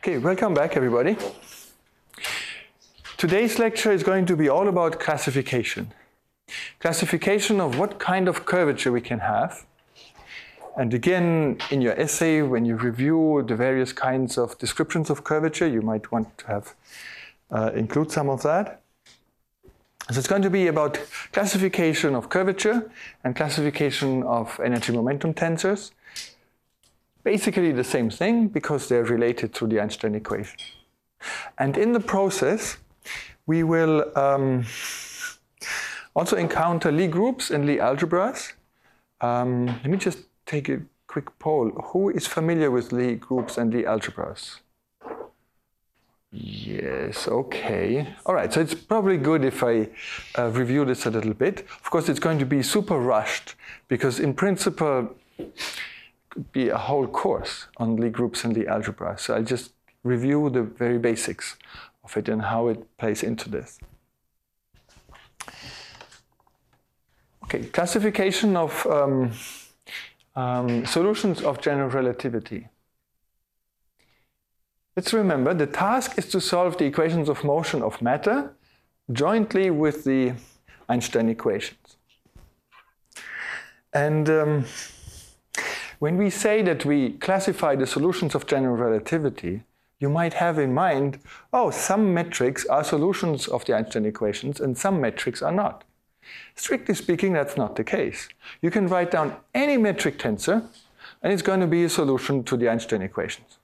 Okay, welcome back everybody. Today's lecture is going to be all about classification. Classification of what kind of curvature we can have. And again, in your essay, when you review the various kinds of descriptions of curvature, you might want to have include some of that. So it's going to be about classification of curvature and classification of energy momentum tensors. Basically the same thing because they're related to the Einstein equation. And in the process, we will also encounter Lie groups and Lie algebras. Let me just take a quick poll. Who is familiar with Lie groups and Lie algebras? Yes, okay. All right, so it's probably good if I review this a little bit. Of course, it's going to be super rushed because in principle, it could be a whole course on Lie groups and Lie algebras. So I'll just review the very basics of it and how it plays into this. Okay, classification of solutions of general relativity. Let's remember, the task is to solve the equations of motion of matter jointly with the Einstein equations. And when we say that we classify the solutions of general relativity, you might have in mind, oh, some metrics are solutions of the Einstein equations and some metrics are not. Strictly speaking, that's not the case. You can write down any metric tensor and it's going to be a solution to the Einstein equations.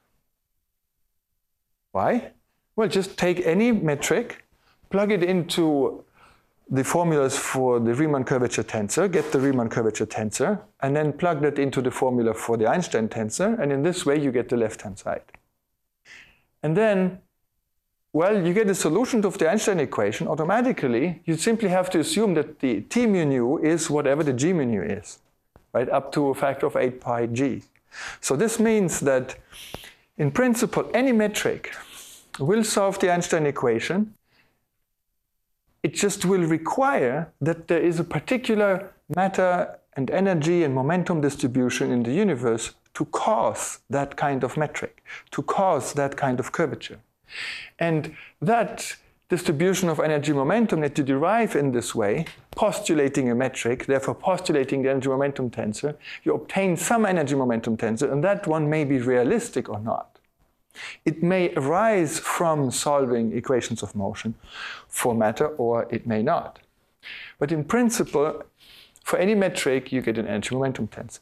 Why? Well, just take any metric, plug it into the formulas for the Riemann curvature tensor, get the Riemann curvature tensor, and then plug that into the formula for the Einstein tensor, and in this way you get the left-hand side. And then, well, you get a solution of the Einstein equation automatically. You simply have to assume that the T mu nu is whatever the G mu nu is, right, up to a factor of 8 pi G. So this means that in principle, any metric will solve the Einstein equation. It just will require that there is a particular matter and energy and momentum distribution in the universe to cause that kind of metric, to cause that kind of curvature. And that distribution of energy momentum that you derive in this way, postulating a metric, therefore postulating the energy momentum tensor, you obtain some energy momentum tensor, and that one may be realistic or not. It may arise from solving equations of motion for matter, or it may not. But in principle, for any metric, you get an energy momentum tensor.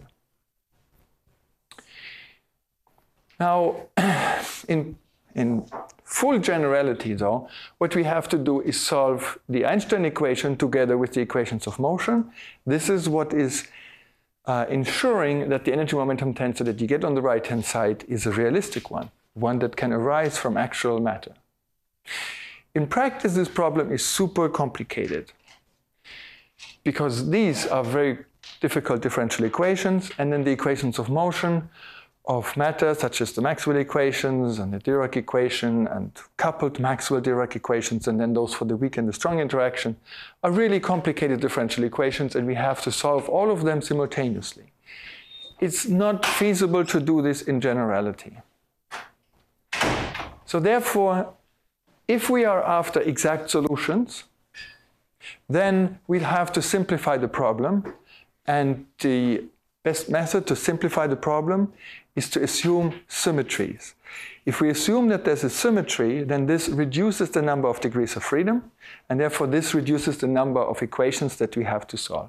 Now, in full generality, though, what we have to do is solve the Einstein equation together with the equations of motion. This is what is ensuring that the energy momentum tensor that you get on the right-hand side is a realistic one that can arise from actual matter. In practice, this problem is super complicated because these are very difficult differential equations, and then the equations of motion of matter, such as the Maxwell equations and the Dirac equation and coupled Maxwell-Dirac equations, and then those for the weak and the strong interaction, are really complicated differential equations, and we have to solve all of them simultaneously. It's not feasible to do this in generality. So therefore, if we are after exact solutions, then we'll have to simplify the problem, and the best method to simplify the problem is to assume symmetries. If we assume that there's a symmetry, then this reduces the number of degrees of freedom, and therefore this reduces the number of equations that we have to solve.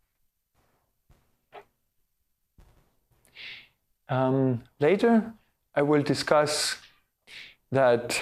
Later, I will discuss that.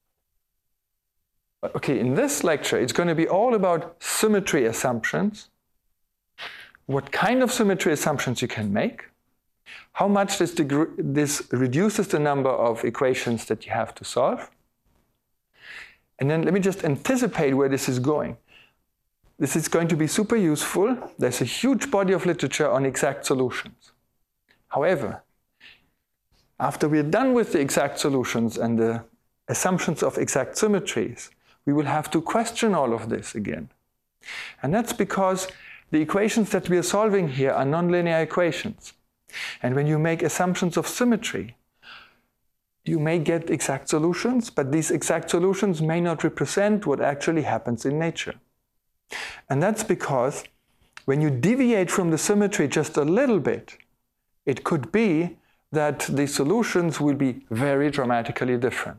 Okay, in this lecture, it's going to be all about symmetry assumptions, what kind of symmetry assumptions you can make, how much this reduces the number of equations that you have to solve. And then let me just anticipate where this is going. This is going to be super useful. There's a huge body of literature on exact solutions. However, after we're done with the exact solutions and the assumptions of exact symmetries, we will have to question all of this again. And that's because the equations that we are solving here are nonlinear equations. And when you make assumptions of symmetry, you may get exact solutions, but these exact solutions may not represent what actually happens in nature. And that's because when you deviate from the symmetry just a little bit, it could be that the solutions will be very dramatically different.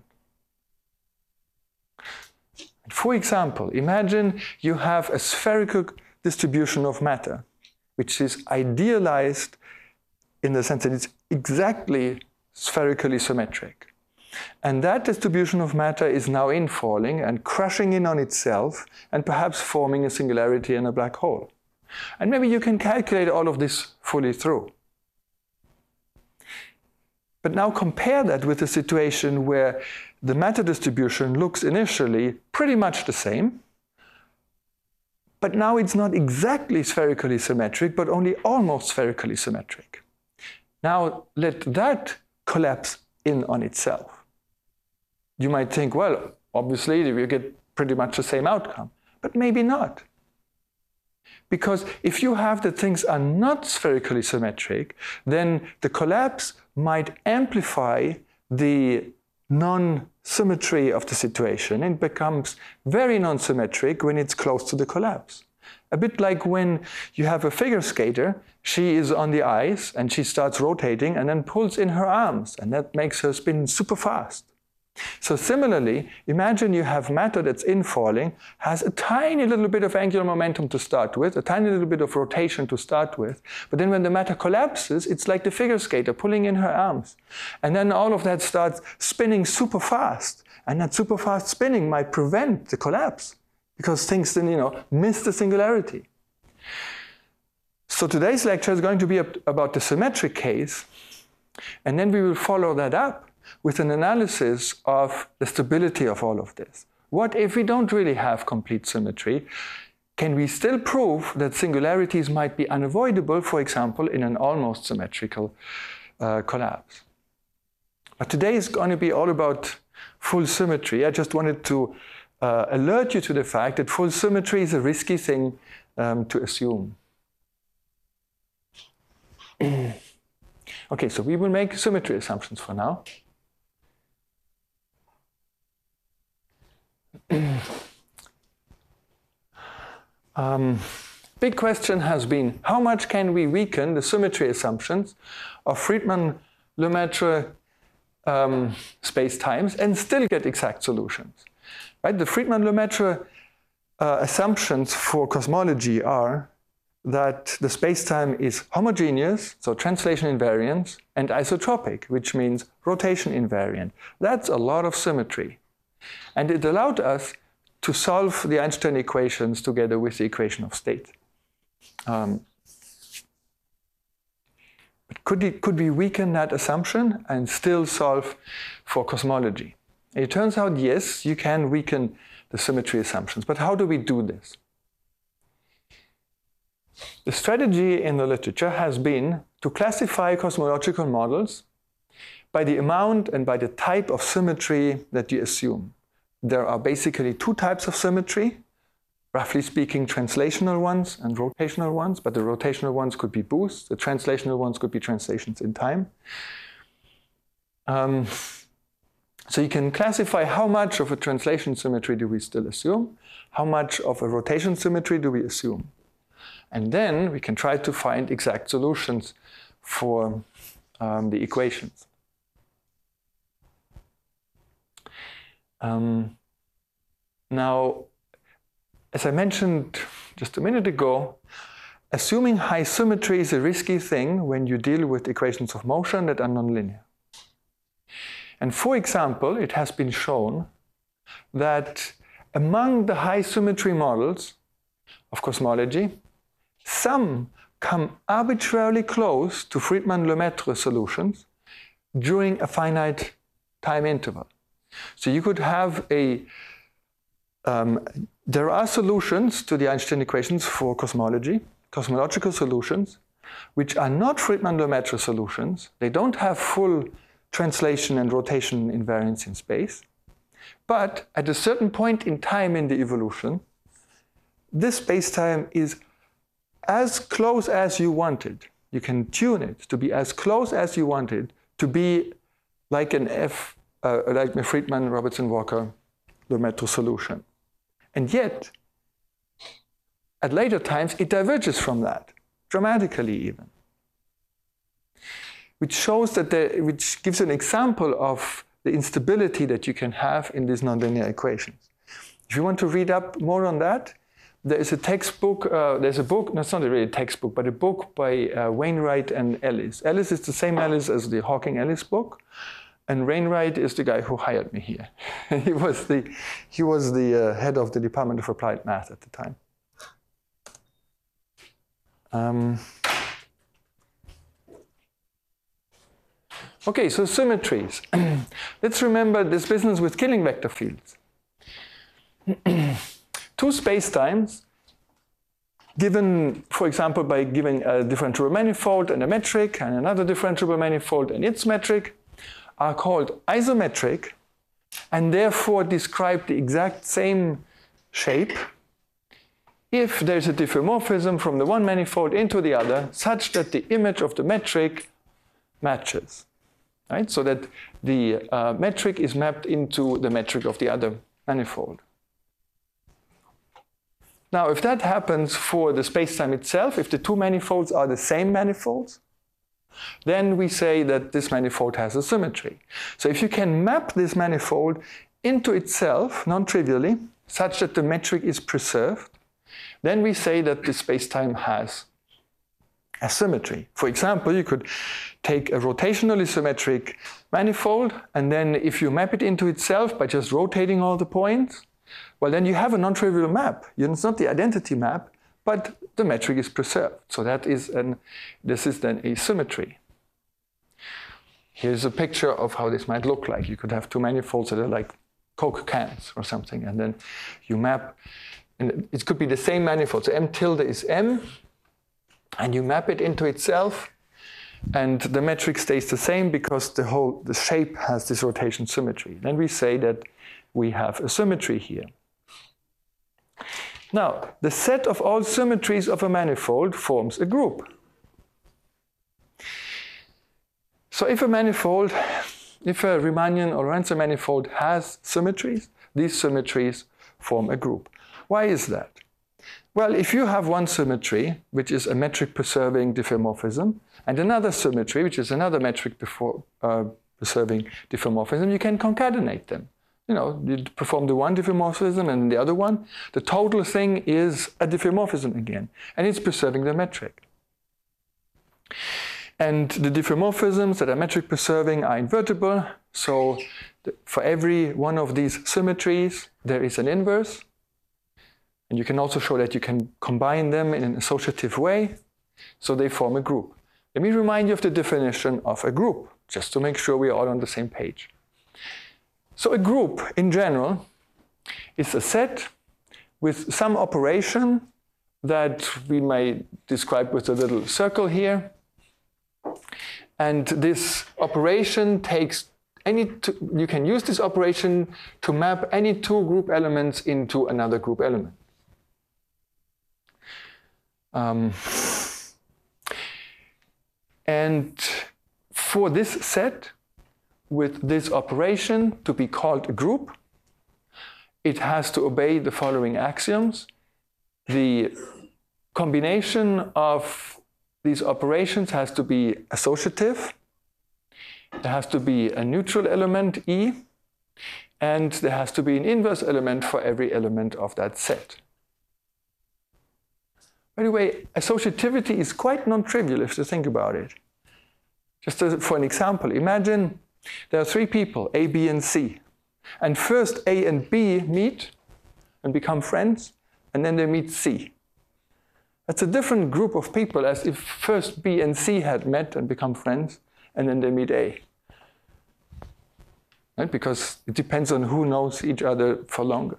For example, imagine you have a spherical distribution of matter, which is idealized in the sense that it's exactly spherically symmetric. And that distribution of matter is now infalling and crushing in on itself and perhaps forming a singularity in a black hole. And maybe you can calculate all of this fully through. But now compare that with a situation where the matter distribution looks initially pretty much the same, but now it's not exactly spherically symmetric, but only almost spherically symmetric. Now let that collapse in on itself. You might think, well, obviously you get pretty much the same outcome, but maybe not. Because if you have that things are not spherically symmetric, then the collapse might amplify the non-symmetry of the situation and becomes very non-symmetric when it's close to the collapse. A bit like when you have a figure skater, she is on the ice and she starts rotating and then pulls in her arms, and that makes her spin super fast. So similarly, imagine you have matter that's infalling, has a tiny little bit of angular momentum to start with, a tiny little bit of rotation to start with, but then when the matter collapses, it's like the figure skater pulling in her arms. And then all of that starts spinning super fast, and that super fast spinning might prevent the collapse, because things then, miss the singularity. So today's lecture is going to be about the symmetric case, and then we will follow that up with an analysis of the stability of all of this. What if we don't really have complete symmetry? Can we still prove that singularities might be unavoidable, for example, in an almost symmetrical collapse? But today is going to be all about full symmetry. I just wanted to alert you to the fact that full symmetry is a risky thing to assume. Okay, so we will make symmetry assumptions for now. Big question has been, how much can we weaken the symmetry assumptions of Friedmann-Lemaitre spacetimes and still get exact solutions? Right? The Friedmann-Lemaitre assumptions for cosmology are that the spacetime is homogeneous, so translation invariant, and isotropic, which means rotation invariant. That's a lot of symmetry. And it allowed us to solve the Einstein equations together with the equation of state. But could we weaken that assumption and still solve for cosmology? It turns out, yes, you can weaken the symmetry assumptions. But how do we do this? The strategy in the literature has been to classify cosmological models by the amount and by the type of symmetry that you assume. There are basically two types of symmetry, roughly speaking, translational ones and rotational ones, but the rotational ones could be boosts, the translational ones could be translations in time. So you can classify how much of a translation symmetry do we still assume, how much of a rotation symmetry do we assume. And then we can try to find exact solutions for the equations. Now, as I mentioned just a minute ago, assuming high symmetry is a risky thing when you deal with equations of motion that are nonlinear. And for example, it has been shown that among the high symmetry models of cosmology, some come arbitrarily close to Friedmann-Lemaitre solutions during a finite time interval. So you could have there are solutions to the Einstein equations for cosmology, cosmological solutions, which are not Friedmann-Lemaitre solutions. They don't have full translation and rotation invariance in space. But at a certain point in time in the evolution, this spacetime is as close as you want it. You can tune it to be as close as you want it to be like an like a Friedman-Robertson-Walker-Lemaitre solution. And yet, at later times, it diverges from that, dramatically even. Which shows that which gives an example of the instability that you can have in these nonlinear equations. If you want to read up more on that, there is a textbook, there's a book, no, it's not really a textbook, but a book by Wainwright and Ellis. Ellis is the same Ellis as the Hawking-Ellis book, and Wainwright is the guy who hired me here. he was the head of the Department of Applied Math at the time. Okay, so symmetries. Let's remember this business with killing vector fields. Two spacetimes, given, for example, by giving a differentiable manifold and a metric, and another differentiable manifold and its metric, are called isometric, and therefore describe the exact same shape if there's a diffeomorphism from the one manifold into the other, such that the image of the metric matches. Right? So that the metric is mapped into the metric of the other manifold. Now, if that happens for the spacetime itself, if the two manifolds are the same manifolds, then we say that this manifold has a symmetry. So if you can map this manifold into itself, non-trivially, such that the metric is preserved, then we say that the spacetime has a symmetry. For example, you could take a rotationally symmetric manifold, and then if you map it into itself by just rotating all the points, well, then you have a non-trivial map. It's not the identity map, but the metric is preserved. So this is then a symmetry. Here's a picture of how this might look like. You could have two manifolds that are like Coke cans or something, and then you map, and it could be the same manifold. So M tilde is M, and you map it into itself, and the metric stays the same because the shape has this rotation symmetry. Then we say that we have a symmetry here. Now, the set of all symmetries of a manifold forms a group. So if a Riemannian or Lorentz manifold has symmetries, these symmetries form a group. Why is that? Well, if you have one symmetry, which is a metric preserving diffeomorphism, and another symmetry, which is another metric preserving diffeomorphism, you can concatenate them. You perform the one diffeomorphism and the other one. The total thing is a diffeomorphism again, and it's preserving the metric. And the diffeomorphisms that are metric preserving are invertible. So for every one of these symmetries, there is an inverse. And you can also show that you can combine them in an associative way. So they form a group. Let me remind you of the definition of a group, just to make sure we are all on the same page. So a group, in general, is a set with some operation that we may describe with a little circle here. And this operation takes you can use this operation to map any two group elements into another group element. And for this set, with this operation to be called a group, it has to obey the following axioms. The combination of these operations has to be associative. There has to be a neutral element, E, and there has to be an inverse element for every element of that set. By the way, associativity is quite non-trivial if you think about it. Just for an example, imagine there are three people, A, B, and C. And first A and B meet and become friends, and then they meet C. That's a different group of people as if first B and C had met and become friends, and then they meet A. Right? Because it depends on who knows each other for longer.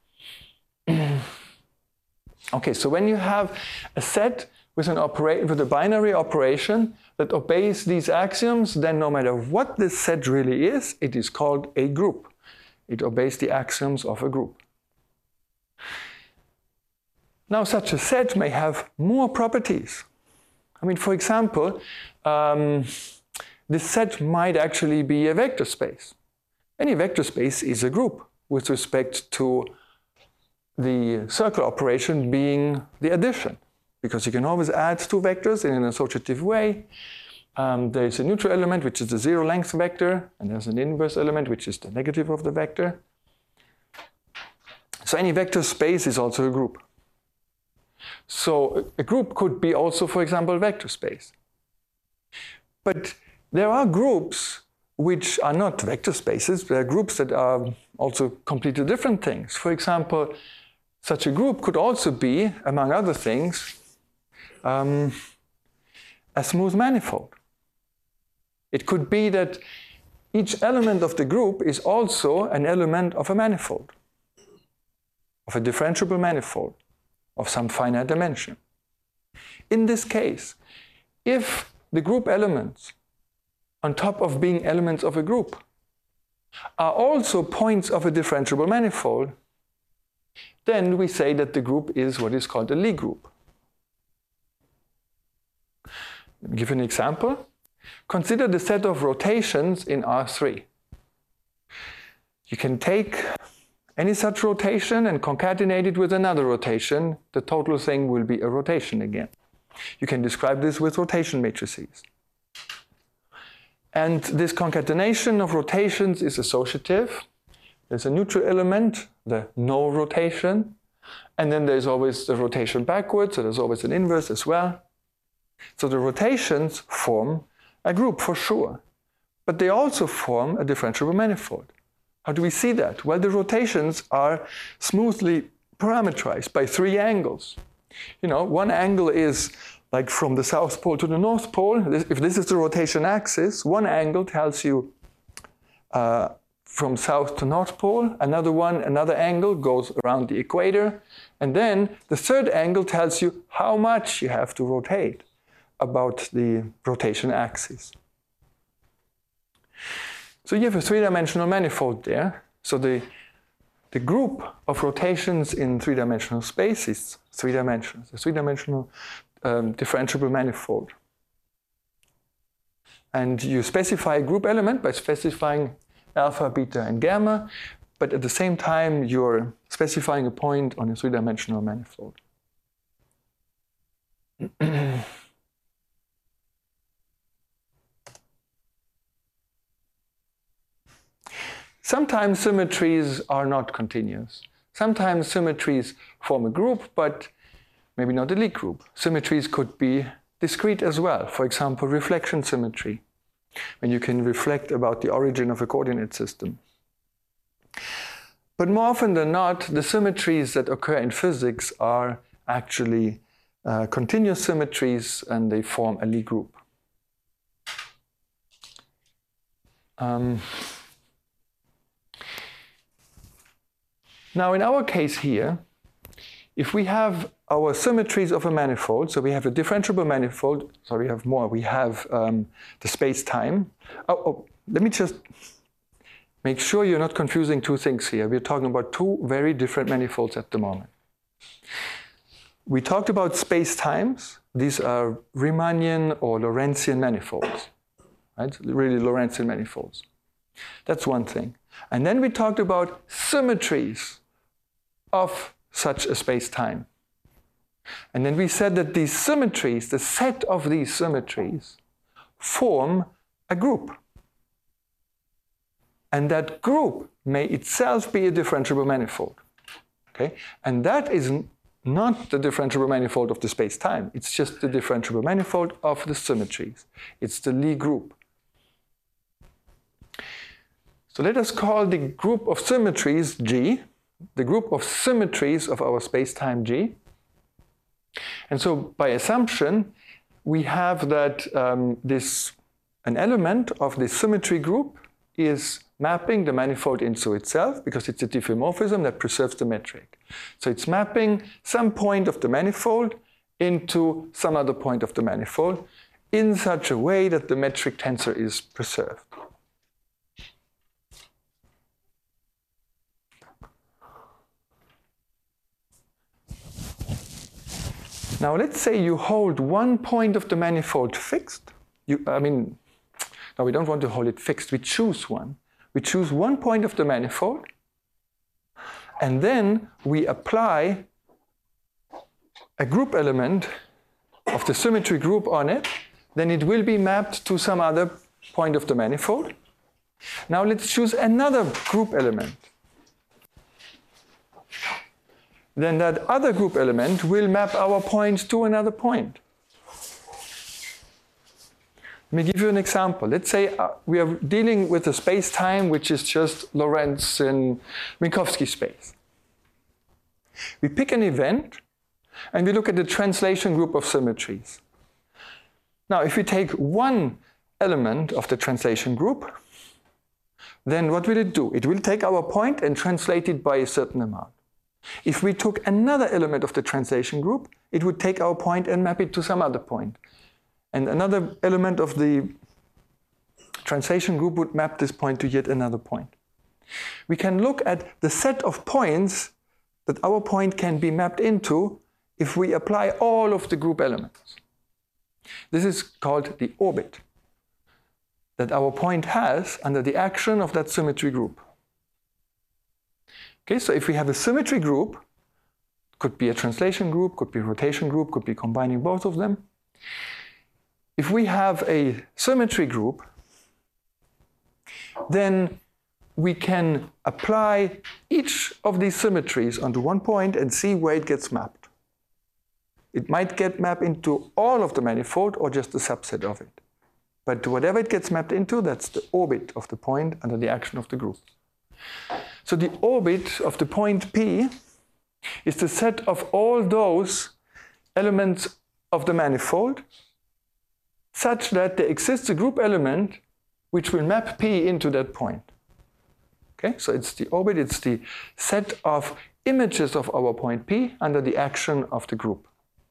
Okay, so when you have a set with a binary operation that obeys these axioms, then no matter what this set really is, it is called a group. It obeys the axioms of a group. Now, such a set may have more properties. I mean, for example, this set might actually be a vector space. Any vector space is a group with respect to the circle operation being the addition, because you can always add two vectors in an associative way. There is a neutral element, which is the zero length vector, and there's an inverse element, which is the negative of the vector. So any vector space is also a group. So a group could be also, for example, a vector space. But there are groups which are not vector spaces. There are groups that are also completely different things. For example, such a group could also be, among other things, a smooth manifold. It could be that each element of the group is also an element of a manifold, of a differentiable manifold of some finite dimension. In this case, if the group elements, on top of being elements of a group, are also points of a differentiable manifold, then we say that the group is what is called a Lie group. Let me give you an example. Consider the set of rotations in R3. You can take any such rotation and concatenate it with another rotation. The total thing will be a rotation again. You can describe this with rotation matrices. And this concatenation of rotations is associative. There's a neutral element, the no rotation, and then there's always the rotation backwards, so there's always an inverse as well. So the rotations form a group for sure, but they also form a differentiable manifold. How do we see that? Well, the rotations are smoothly parametrized by three angles. You know, one angle is like from the South Pole to the North Pole. If this is the rotation axis, one angle tells you from South to North Pole, another angle goes around the equator, and then the third angle tells you how much you have to rotate about the rotation axis. So you have a three-dimensional manifold there. So the group of rotations in three-dimensional space is three dimensions, a three-dimensional differentiable manifold. And you specify a group element by specifying alpha, beta, and gamma, but at the same time you're specifying a point on a three-dimensional manifold. Sometimes symmetries are not continuous. Sometimes symmetries form a group, but maybe not a Lie group. Symmetries could be discrete as well. For example, reflection symmetry, when you can reflect about the origin of a coordinate system. But more often than not, the symmetries that occur in physics are actually continuous symmetries, and they form a Lie group. Now, in our case here, if we have our symmetries of a manifold, so we have a differentiable manifold, so we have more, we have the space-time. Let me just make sure you're not confusing two things here. We're talking about two very different manifolds at the moment. We talked about space-times. These are Riemannian or Lorentzian manifolds, right? Really Lorentzian manifolds. That's one thing. And then we talked about symmetries of such a space-time. And then we said that these symmetries, the set of these symmetries, form a group. And that group may itself be a differentiable manifold. Okay? And that is not the differentiable manifold of the space-time. It's just the differentiable manifold of the symmetries. It's the Lie group. So let us call the group of symmetries G, the group of symmetries of our space-time G. And so by assumption, we have that an element of the symmetry group is mapping the manifold into itself, because it's a diffeomorphism that preserves the metric. So it's mapping some point of the manifold into some other point of the manifold in such a way that the metric tensor is preserved. Now let's say you hold one point of the manifold fixed. No, No, we don't want to hold it fixed. We choose one. We choose one point of the manifold, and then we apply a group element of the symmetry group on it. Then it will be mapped to some other point of the manifold. Now let's choose another group element. Then that other group element will map our point to another point. Let me give you an example. Let's say we are dealing with a space-time which is just Lorentz and Minkowski space. We pick an event and we look at the translation group of symmetries. Now, if we take one element of the translation group, then what will it do? It will take our point and translate it by a certain amount. If we took another element of the translation group, it would take our point and map it to some other point. And another element of the translation group would map this point to yet another point. We can look at the set of points that our point can be mapped into if we apply all of the group elements. This is called the orbit that our point has under the action of that symmetry group. Okay, so if we have a symmetry group, could be a translation group, could be a rotation group, could be combining both of them. If we have a symmetry group, then we can apply each of these symmetries onto one point and see where it gets mapped. It might get mapped into all of the manifold or just a subset of it. But whatever it gets mapped into, that's the orbit of the point under the action of the group. So the orbit of the point P is the set of all those elements of the manifold such that there exists a group element which will map P into that point. Okay, so it's the orbit, it's the set of images of our point P under the action of the group.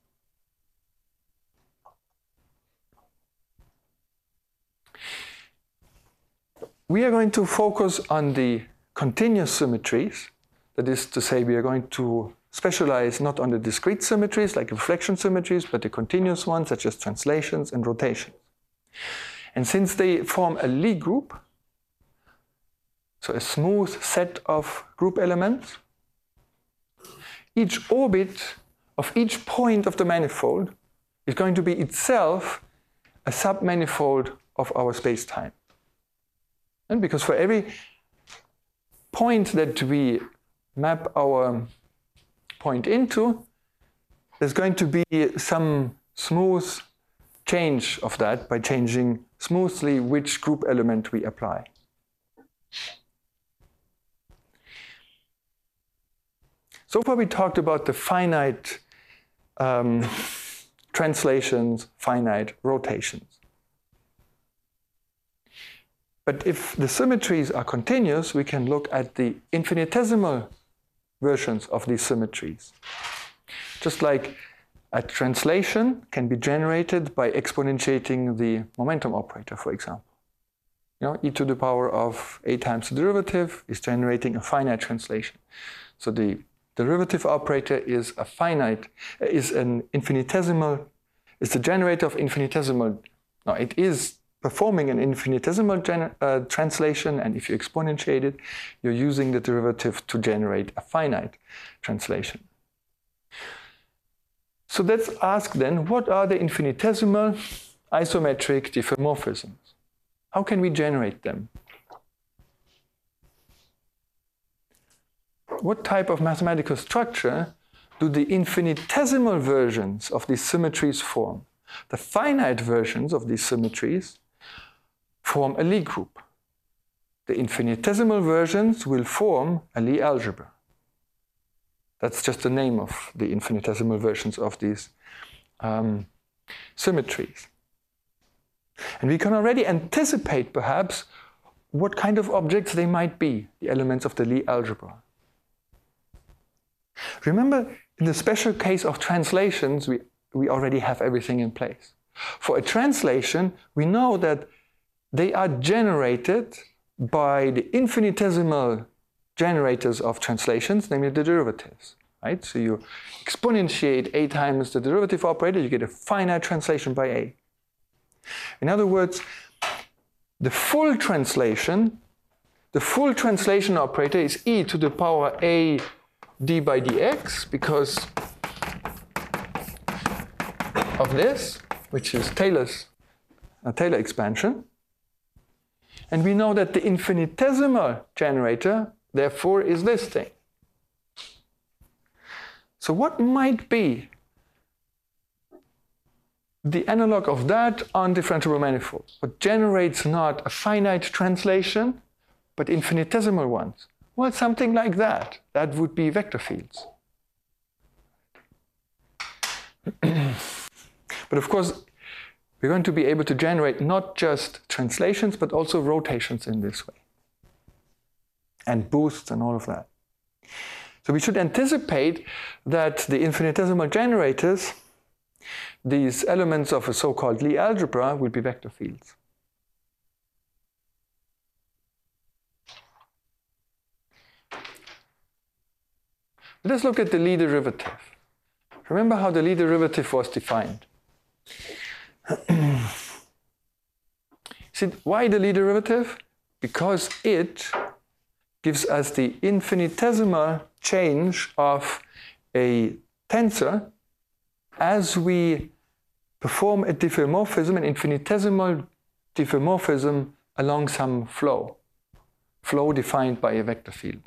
We are going to focus on the continuous symmetries. That is to say, we are going to specialize not on the discrete symmetries like reflection symmetries, but the continuous ones such as translations and rotations. And since they form a Lie group, so a smooth set of group elements, each orbit of each point of the manifold is going to be itself a submanifold of our space-time. And because for every point that we map our point into, there's going to be some smooth change of that by changing smoothly which group element we apply. So far we talked about the finite translations, finite rotations. But if the symmetries are continuous, we can look at the infinitesimal versions of these symmetries. Just like a translation can be generated by exponentiating the momentum operator, for example. You know, e to the power of a times the derivative is generating a finite translation. So the derivative operator is a finite, is an infinitesimal, is the generator of infinitesimal. Now it is performing an infinitesimal translation, and if you exponentiate it, you're using the derivative to generate a finite translation. So let's ask then, what are the infinitesimal isometric diffeomorphisms? How can we generate them? What type of mathematical structure do the infinitesimal versions of these symmetries form? The finite versions of these symmetries form a Lie group. The infinitesimal versions will form a Lie algebra. That's just the name of the infinitesimal versions of these symmetries. And we can already anticipate, perhaps, what kind of objects they might be, the elements of the Lie algebra. Remember, in the special case of translations, we already have everything in place. For a translation, we know that they are generated by the infinitesimal generators of translations, namely the derivatives. Right? So you exponentiate a times the derivative operator, you get a finite translation by a. In other words, the full translation operator is e to the power a d by dx because of this, which is Taylor expansion. And we know that the infinitesimal generator, therefore, is this thing. So what might be the analog of that on differentiable manifolds? What generates not a finite translation, but infinitesimal ones? Well, something like that. That would be vector fields. But of course, we're going to be able to generate not just translations, but also rotations in this way. And boosts and all of that. So we should anticipate that the infinitesimal generators, these elements of a so-called Lie algebra, will be vector fields. Let us look at the Lie derivative. Remember how the Lie derivative was defined. See, why the Lie derivative? Because it gives us the infinitesimal change of a tensor as we perform a diffeomorphism, an infinitesimal diffeomorphism along some flow defined by a vector field.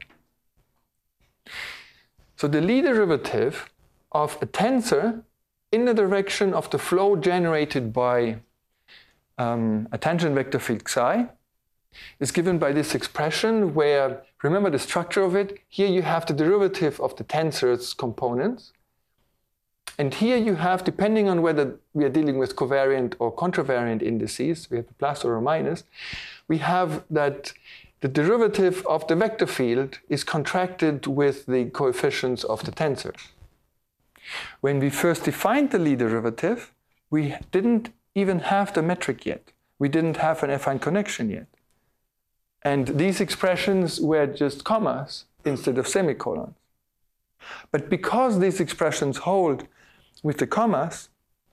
So the Lie derivative of a tensor in the direction of the flow generated by a tangent vector field psi is given by this expression where, remember the structure of it, here you have the derivative of the tensor's components. And here you have, depending on whether we are dealing with covariant or contravariant indices, we have a plus or a minus, we have that the derivative of the vector field is contracted with the coefficients of the tensor. When we first defined the Lie derivative, we didn't even have the metric yet. We didn't have an affine connection yet. And these expressions were just commas instead of semicolons. But because these expressions hold with the commas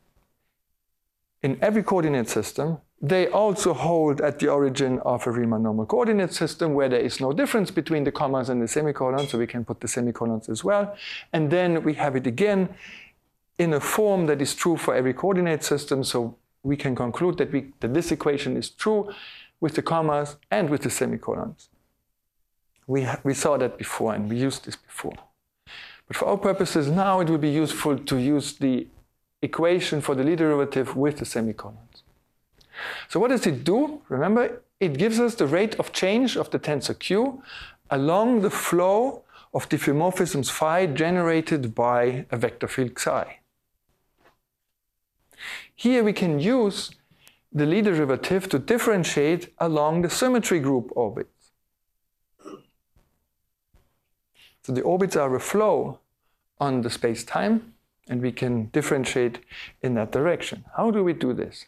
in every coordinate system, they also hold at the origin of a Riemann normal coordinate system where there is no difference between the commas and the semicolons, so we can put the semicolons as well. And then we have it again in a form that is true for every coordinate system, so we can conclude that this equation is true with the commas and with the semicolons. We saw that before and we used this before. But for our purposes now, it will be useful to use the equation for the Lie derivative with the semicolons. So what does it do? Remember, it gives us the rate of change of the tensor Q along the flow of diffeomorphisms phi generated by a vector field psi. Here we can use the Lie derivative to differentiate along the symmetry group orbits. So the orbits are a flow on the space-time, and we can differentiate in that direction. How do we do this?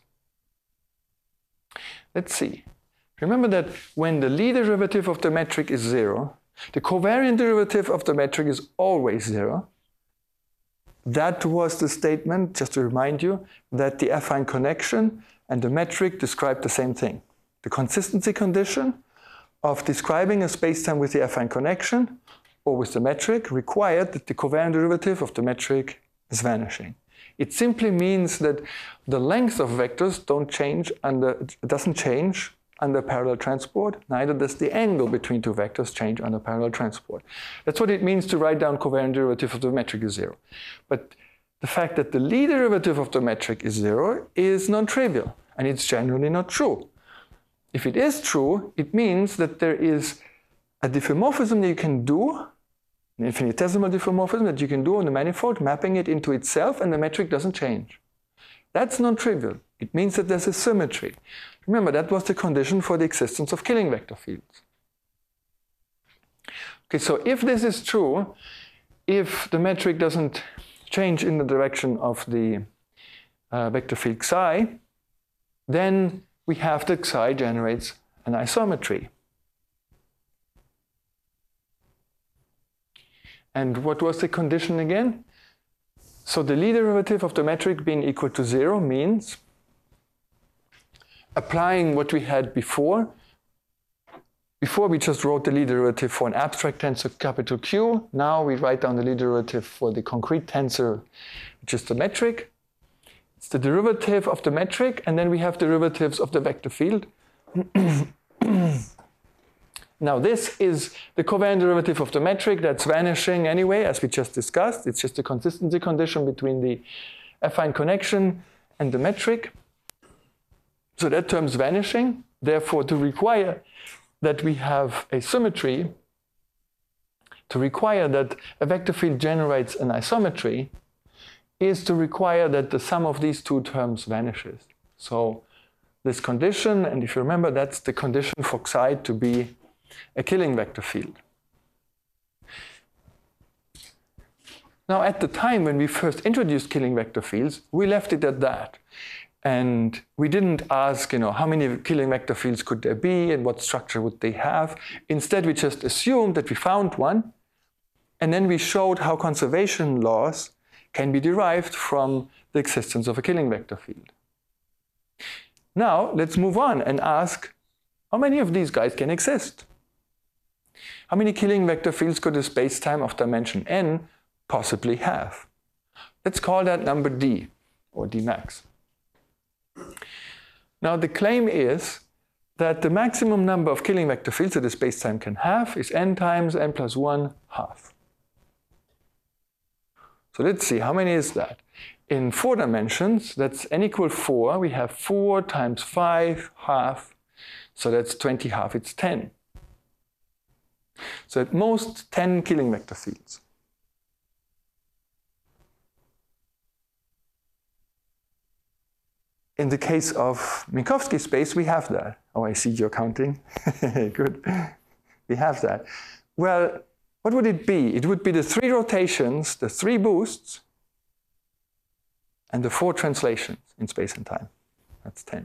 Let's see. Remember that when the Lie derivative of the metric is 0, the covariant derivative of the metric is always 0. That was the statement, just to remind you, that the affine connection and the metric describe the same thing. The consistency condition of describing a spacetime with the affine connection or with the metric required that the covariant derivative of the metric is vanishing. It simply means that the length of vectors doesn't change under parallel transport, neither does the angle between two vectors change under parallel transport. That's what it means to write down covariant derivative of the metric is 0. But the fact that the Lie derivative of the metric is 0 is non-trivial, and it's generally not true. If it is true, it means that there is a diffeomorphism that you can do, an infinitesimal diffeomorphism that you can do on the manifold, mapping it into itself, and the metric doesn't change. That's non-trivial. It means that there's a symmetry. Remember, that was the condition for the existence of Killing vector fields. Okay, so if this is true, if the metric doesn't change in the direction of the vector field psi, then we have that psi generates an isometry. And what was the condition again? So the Lie derivative of the metric being equal to 0 means applying what we had before. Before we just wrote the Lie derivative for an abstract tensor capital Q. Now we write down the Lie derivative for the concrete tensor, which is the metric. It's the derivative of the metric, and then we have derivatives of the vector field. Now this is the covariant derivative of the metric that's vanishing anyway, as we just discussed. It's just a consistency condition between the affine connection and the metric. So that term's vanishing. Therefore, to require that we have a symmetry, to require that a vector field generates an isometry, is to require that the sum of these two terms vanishes. So this condition, and if you remember, that's the condition for Xi to be a Killing vector field. Now, at the time when we first introduced Killing vector fields, we left it at that. And we didn't ask, how many Killing vector fields could there be and what structure would they have. Instead, we just assumed that we found one, and then we showed how conservation laws can be derived from the existence of a Killing vector field. Now, let's move on and ask, how many of these guys can exist? How many Killing vector fields could a space-time of dimension n possibly have? Let's call that number d, or d max. Now, the claim is that the maximum number of Killing vector fields that a spacetime can have is n times n plus 1 half. So let's see, how many is that? In 4 dimensions, that's n equal 4. We have 4 times 5 half, so that's 20 half, it's 10. So at most 10 Killing vector fields. In the case of Minkowski space, we have that. Oh, I see you're counting. Good. We have that. Well, what would it be? It would be the 3 rotations, the 3 boosts, and the 4 translations in space and time. That's 10.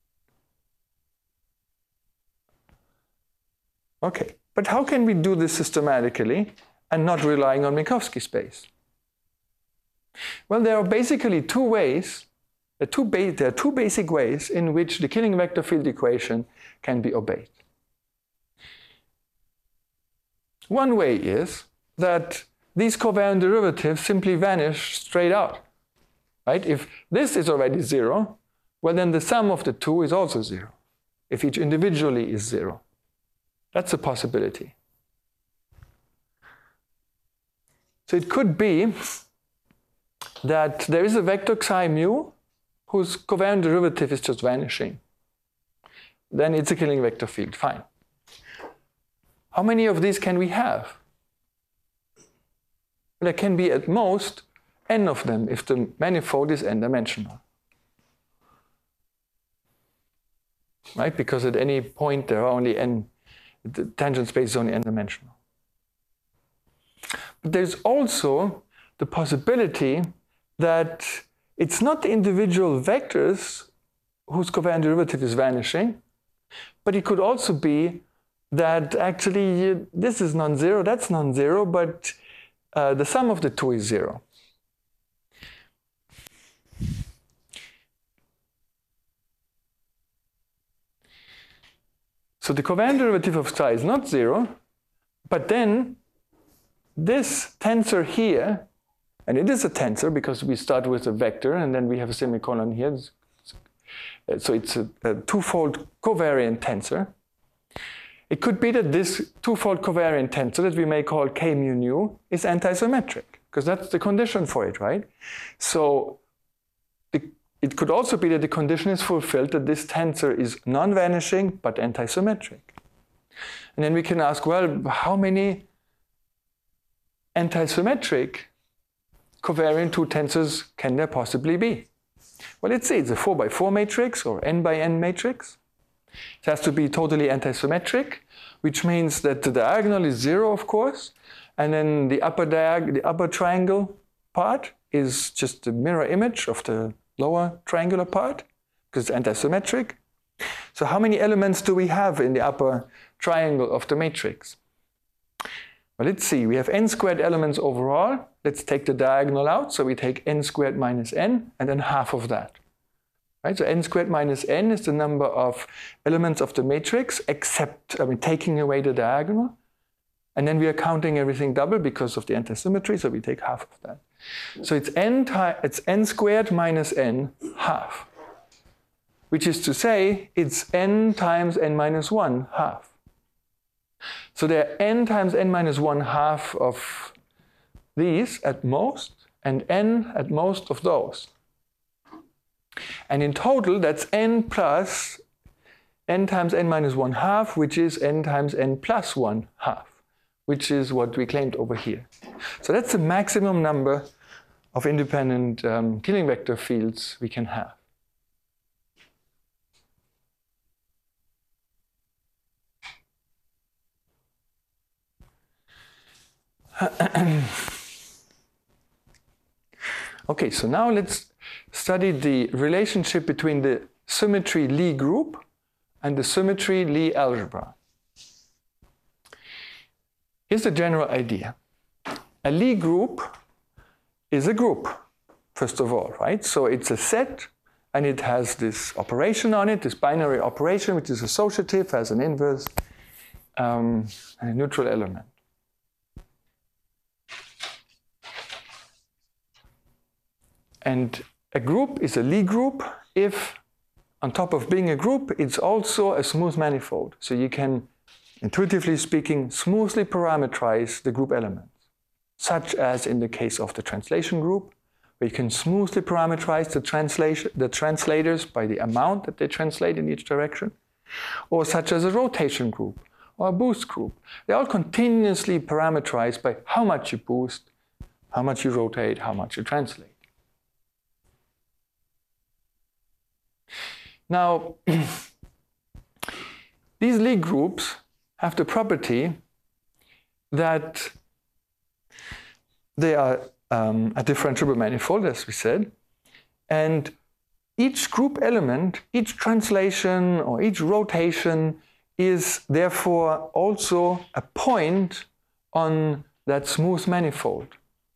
Okay, but how can we do this systematically and not relying on Minkowski space? Well, there are basically 2 ways. There are 2 basic ways in which the Killing vector field equation can be obeyed. One way is that these covariant derivatives simply vanish straight out. Right? If this is already 0, well, then the sum of the 2 is also 0, if each individually is 0. That's a possibility. So it could be that there is a vector Xi mu whose covariant derivative is just vanishing. Then it's a Killing vector field, fine. How many of these can we have? There can be at most n of them if the manifold is n-dimensional. Right? Because at any point there are only n, the tangent space is only n-dimensional. But there's also the possibility that it's not the individual vectors whose covariant derivative is vanishing, but it could also be that actually this is non-zero, that's non-zero, but the sum of the 2 is 0. So the covariant derivative of Xi is not 0, but then this tensor here, and it is a tensor because we start with a vector and then we have a semicolon here. So it's a twofold covariant tensor. It could be that this twofold covariant tensor that we may call K mu nu is antisymmetric, because that's the condition for it, right? So it could also be that the condition is fulfilled that this tensor is non-vanishing but antisymmetric. And then we can ask, well, how many antisymmetric covariant 2 tensors can there possibly be? Well, let's say it's a 4 by 4 matrix or n by n matrix. It has to be totally antisymmetric, which means that the diagonal is 0, of course, and then the upper triangle part is just the mirror image of the lower triangular part, because it's antisymmetric. So how many elements do we have in the upper triangle of the matrix? Well, let's see, we have n squared elements overall. Let's take the diagonal out, so we take n squared minus n, and then half of that. right? So n squared minus n is the number of elements of the matrix, except, taking away the diagonal. And then we are counting everything double because of the antisymmetry, so we take half of that. So it's n squared minus n half, which is to say it's n times n minus 1 half. So there are n times n minus 1 half of these at most, and n at most of those. And in total, that's n plus n times n minus 1 half, which is n times n plus 1 half, which is what we claimed over here. So that's the maximum number of independent killing vector fields we can have. Okay, so now let's study the relationship between the symmetry Lie group and the symmetry Lie algebra. Here's the general idea. A Lie group is a group, first of all, right? So it's a set, and it has this operation on it, this binary operation, which is associative, has an inverse, and a neutral element. And a group is a Lie group if, on top of being a group, it's also a smooth manifold. So you can, intuitively speaking, smoothly parameterize the group elements, such as in the case of the translation group, where you can smoothly parameterize the translators by the amount that they translate in each direction, or such as a rotation group or a boost group. They're all continuously parameterized by how much you boost, how much you rotate, how much you translate. Now, these Lie groups have the property that they are a differentiable manifold, as we said, and each group element, each translation or each rotation is therefore also a point on that smooth manifold.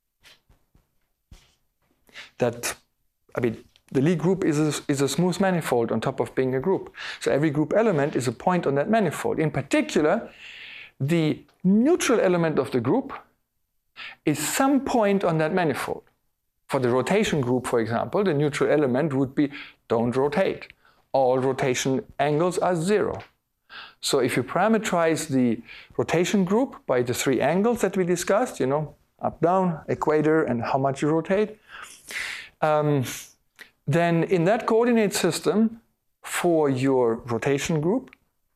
The Lie group is a smooth manifold on top of being a group. So every group element is a point on that manifold. In particular, the neutral element of the group is some point on that manifold. For the rotation group, for example, the neutral element would be don't rotate. All rotation angles are 0. So if you parameterize the rotation group by the 3 angles that we discussed, up, down, equator, and how much you rotate, then in that coordinate system for your rotation group,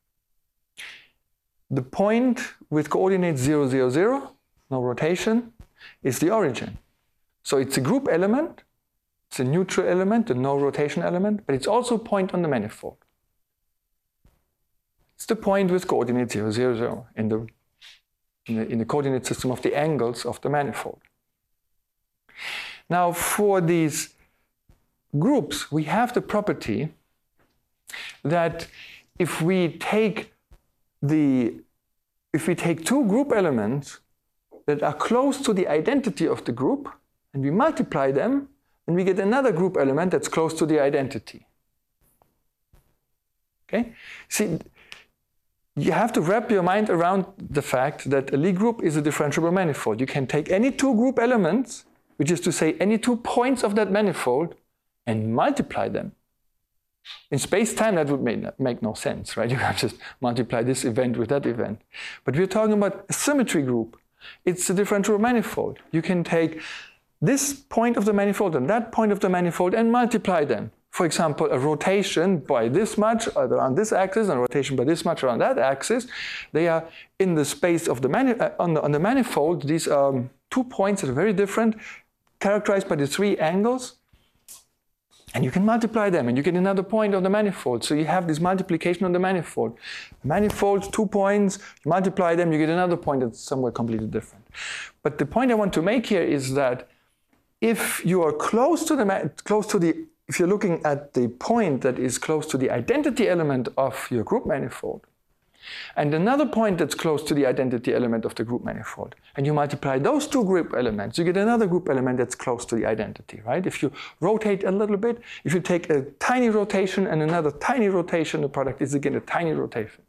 the point with coordinates 0, 0, 0, no rotation, is the origin. So it's a group element, it's a neutral element, a no rotation element, but it's also a point on the manifold. It's the point with coordinate 0, 0, 0 in the coordinate system of the angles of the manifold. Now for these groups, we have the property that if we take 2 group elements that are close to the identity of the group, and we multiply them, and we get another group element that's close to the identity. Okay? See, you have to wrap your mind around the fact that a Lie group is a differentiable manifold. You can take any 2 group elements, which is to say any 2 points of that manifold, and multiply them. In space-time, that would make no sense, right? You can just multiply this event with that event. But we're talking about a symmetry group. It's a differentiable manifold. You can take this point of the manifold and that point of the manifold and multiply them. For example, a rotation by this much around this axis and a rotation by this much around that axis. They are in the space of the on the manifold. These are 2 points that are very different, characterized by the 3 angles. And you can multiply them, and you get another point on the manifold. So you have this multiplication on the manifold. Manifold, 2 points, you multiply them, you get another point that's somewhere completely different. But the point I want to make here is that if you are if you're looking at the point that is close to the identity element of your group manifold, and another point that's close to the identity element of the group manifold. And you multiply those two group elements, you get another group element that's close to the identity, right? If you rotate a little bit, if you take a tiny rotation and another tiny rotation, the product is again a tiny rotation.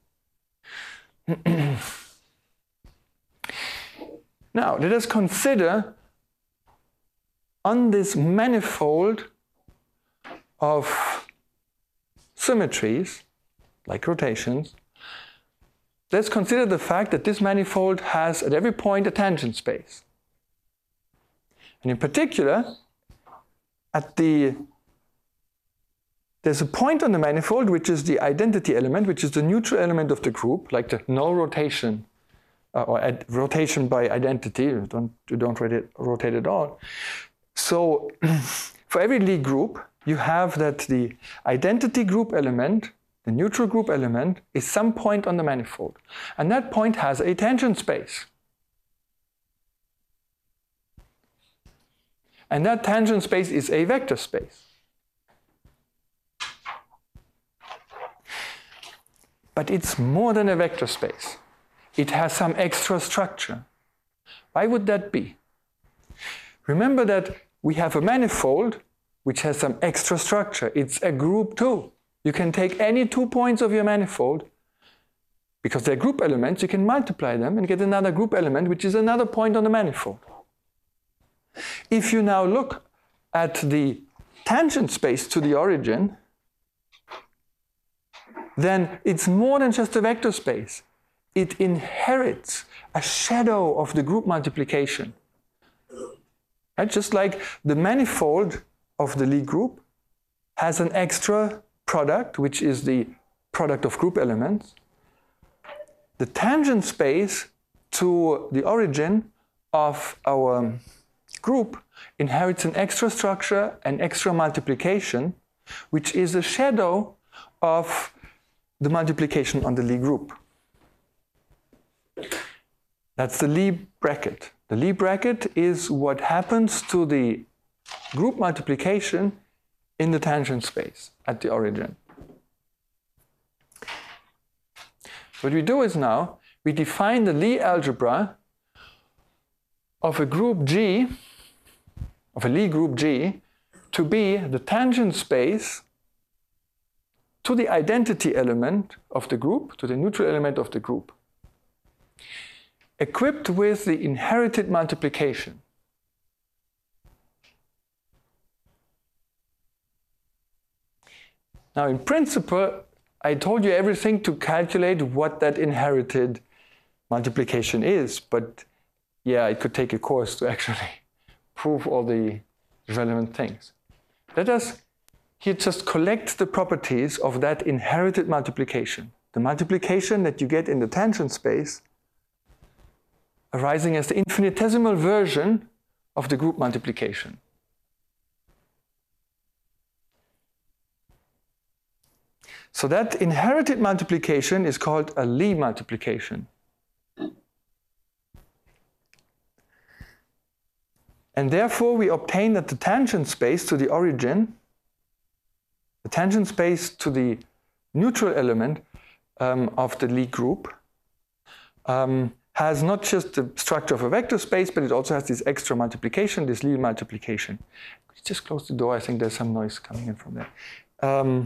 Now, let us consider on this manifold of symmetries, like rotations, let's consider the fact that this manifold has at every point a tangent space. And in particular, there's a point on the manifold which is the identity element, which is the neutral element of the group, like the null rotation, or rotation by identity. You don't rotate at all. So for every Lie group, you have that the identity group element, the neutral group element, is some point on the manifold. And that point has a tangent space. And that tangent space is a vector space. But it's more than a vector space. It has some extra structure. Why would that be? Remember that we have a manifold which has some extra structure. It's a group too. You can take any 2 points of your manifold, because they're group elements, you can multiply them and get another group element, which is another point on the manifold. If you now look at the tangent space to the origin, then it's more than just a vector space. It inherits a shadow of the group multiplication. Right? Just like the manifold of the Lie group has an extra product, which is the product of group elements, the tangent space to the origin of our group inherits an extra structure, an extra multiplication, which is a shadow of the multiplication on the Lie group. That's the Lie bracket. The Lie bracket is what happens to the group multiplication in the tangent space at the origin. What we do is now, we define the Lie algebra of a group G, of a Lie group G, to be the tangent space to the identity element of the group, to the neutral element of the group, equipped with the inherited multiplication. Now, in principle, I told you everything to calculate what that inherited multiplication is, but yeah, it could take a course to actually prove all the relevant things. Let us here just collect the properties of that inherited multiplication. The multiplication that you get in the tangent space arising as the infinitesimal version of the group multiplication. So that inherited multiplication is called a Lie multiplication. And therefore we obtain that the tangent space to the origin, the tangent space to the neutral element of the Lie group, has not just the structure of a vector space, but it also has this extra multiplication, this Lie multiplication. Just close the door, I think there's some noise coming in from there.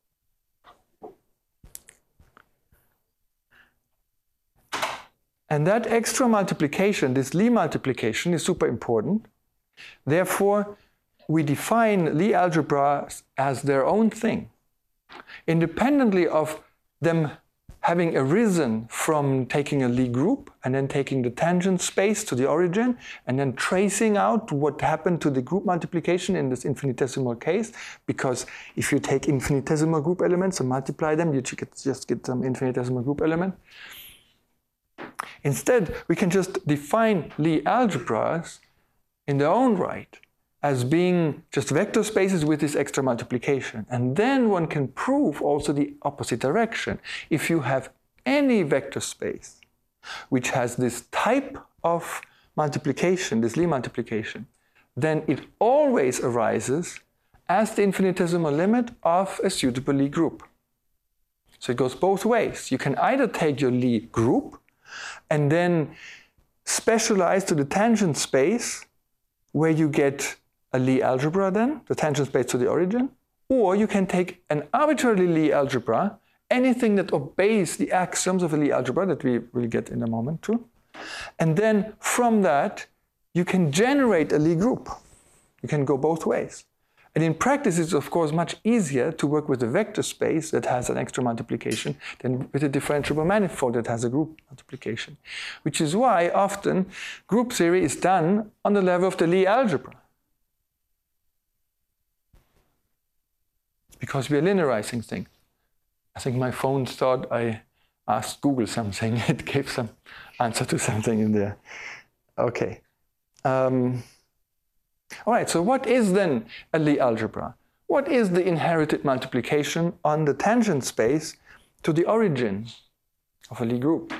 And that extra multiplication, this Lie multiplication, is super important. Therefore, we define Lie algebras as their own thing, independently of them having arisen from taking a Lie group and then taking the tangent space to the origin and then tracing out what happened to the group multiplication in this infinitesimal case, because if you take infinitesimal group elements and multiply them, you just get some infinitesimal group element. Instead, we can just define Lie algebras in their own right as being just vector spaces with this extra multiplication. And then one can prove also the opposite direction. If you have any vector space which has this type of multiplication, this Lie multiplication, then it always arises as the infinitesimal limit of a suitable Lie group. So it goes both ways. You can either take your Lie group and then specialize to the tangent space where you get a Lie algebra then, the tangent space to the origin, or you can take an arbitrary Lie algebra, anything that obeys the axioms of a Lie algebra that we will get in a moment too, and then from that you can generate a Lie group. You can go both ways. And in practice, it's of course much easier to work with a vector space that has an extra multiplication than with a differentiable manifold that has a group multiplication. Which is why often group theory is done on the level of the Lie algebra. Because we are linearizing things. I think my phone thought I asked Google something. It gave some answer to something in there. Okay. All right, so what is then a Lie algebra? What is the inherited multiplication on the tangent space to the origin of a Lie group?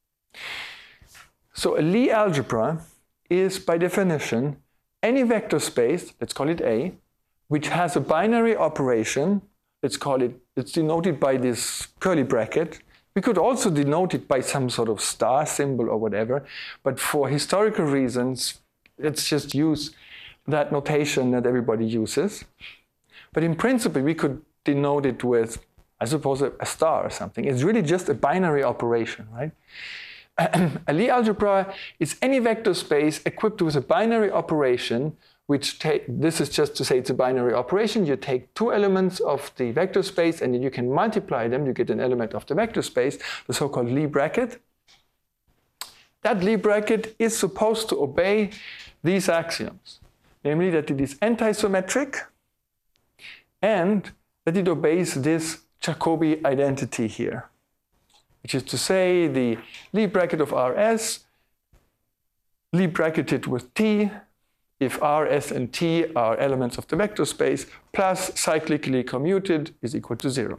So a Lie algebra is by definition any vector space, let's call it A, which has a binary operation, let's call it, it's denoted by this curly bracket. We could also denote it by some sort of star symbol or whatever, but for historical reasons, let's just use that notation that everybody uses. But in principle, we could denote it with, I suppose, a star or something. It's really just a binary operation, right? A Lie algebra is any vector space equipped with a binary operation, which this is just to say it's a binary operation. You take two elements of the vector space and then you can multiply them. You get an element of the vector space, the so-called Lie bracket. That Lie bracket is supposed to obey these axioms. Namely that it is antisymmetric and that it obeys this Jacobi identity here, which is to say the Lie bracket of Rs, Lie bracketed with T, if R, S, and T are elements of the vector space, plus cyclically commuted is equal to 0.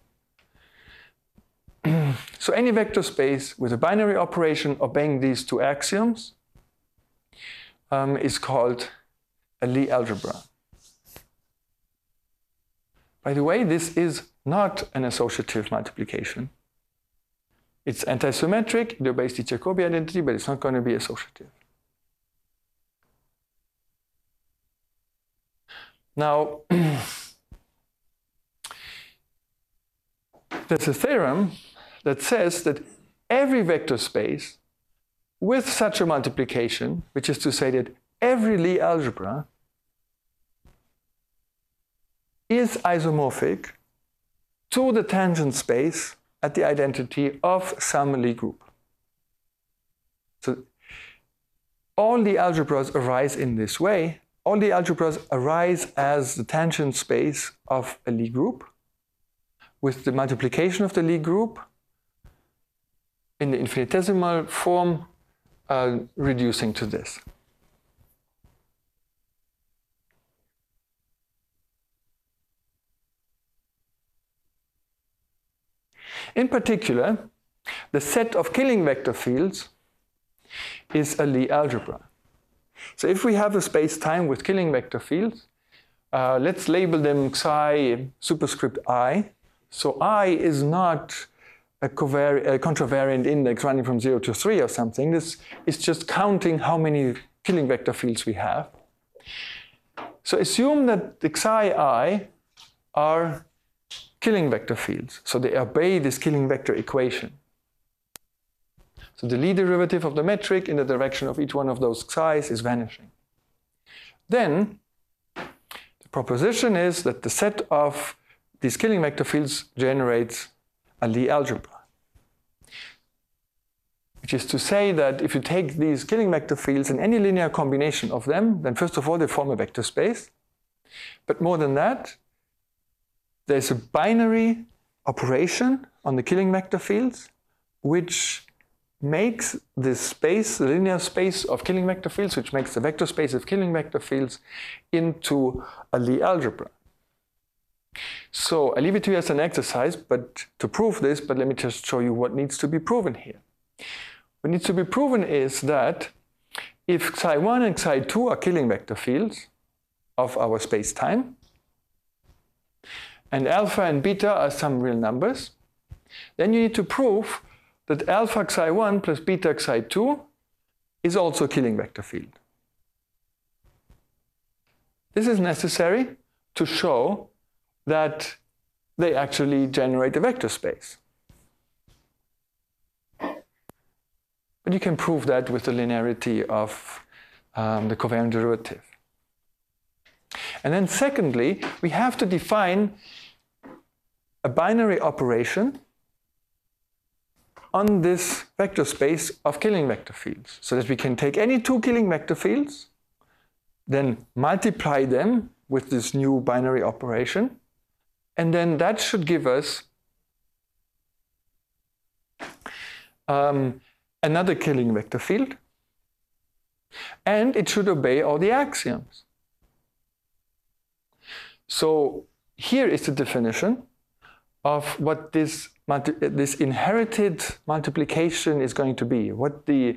So any vector space with a binary operation obeying these two axioms is called a Lie algebra. By the way, this is not an associative multiplication. It's antisymmetric, it obeys the Jacobi identity, but it's not going to be associative. Now, there's a theorem that says that every vector space with such a multiplication, which is to say that every Lie algebra is isomorphic to the tangent space at the identity of some Lie group. So all Lie algebras arise in this way. All Lie algebras arise as the tangent space of a Lie group, with the multiplication of the Lie group in the infinitesimal form reducing to this. In particular, the set of Killing vector fields is a Lie algebra. So if we have a space-time with Killing vector fields, let's label them psi superscript I. So I is not a contravariant index running from 0 to 3 or something. This is just counting how many Killing vector fields we have. So assume that the psi I are Killing vector fields. So they obey this Killing vector equation. So the Lie derivative of the metric in the direction of each one of those psi's is vanishing. Then the proposition is that the set of these Killing vector fields generates a Lie algebra. Which is to say that if you take these Killing vector fields and any linear combination of them, then first of all they form a vector space. But more than that, there's a binary operation on the Killing vector fields which makes this space, the linear space of Killing vector fields, which makes the vector space of Killing vector fields into a Lie algebra. So I leave it to you as an exercise but to prove this, but let me just show you what needs to be proven here. What needs to be proven is that if psi1 and psi2 are Killing vector fields of our space-time, and alpha and beta are some real numbers, then you need to prove that alpha xi1 plus beta xi2 is also a Killing vector field. This is necessary to show that they actually generate a vector space. But you can prove that with the linearity of the covariant derivative. And then secondly, we have to define a binary operation on this vector space of Killing vector fields, so that we can take any two Killing vector fields, then multiply them with this new binary operation, and then that should give us another Killing vector field, and it should obey all the axioms. So here is the definition of what this inherited multiplication is going to be, what the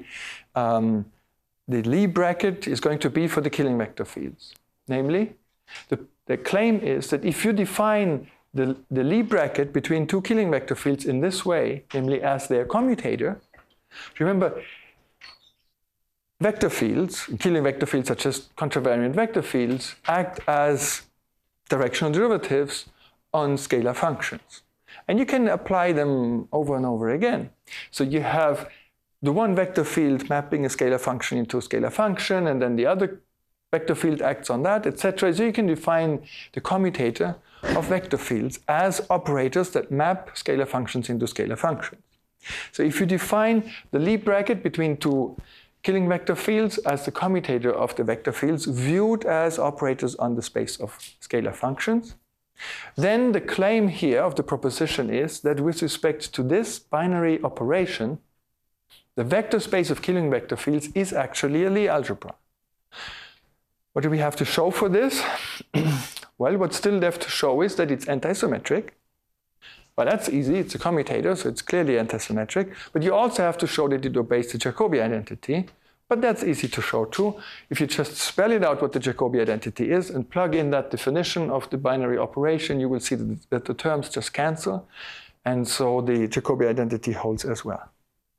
Lie bracket is going to be for the Killing vector fields. Namely, the claim is that if you define the Lie bracket between two Killing vector fields in this way, namely as their commutator, remember, vector fields, Killing vector fields such as contravariant vector fields, act as directional derivatives on scalar functions. And you can apply them over and over again. So you have the one vector field mapping a scalar function into a scalar function, and then the other vector field acts on that, etc. So you can define the commutator of vector fields as operators that map scalar functions into scalar functions. So if you define the Lie bracket between two Killing vector fields as the commutator of the vector fields viewed as operators on the space of scalar functions, then the claim here of the proposition is that with respect to this binary operation, the vector space of Killing vector fields is actually a Lie algebra. What do we have to show for this? Well, what's still left to show is that it's antisymmetric. Well, that's easy. It's a commutator, so it's clearly antisymmetric. But you also have to show that it obeys the Jacobi identity. But that's easy to show too. If you just spell it out what the Jacobi identity is and plug in that definition of the binary operation, you will see that the terms just cancel. And so the Jacobi identity holds as well.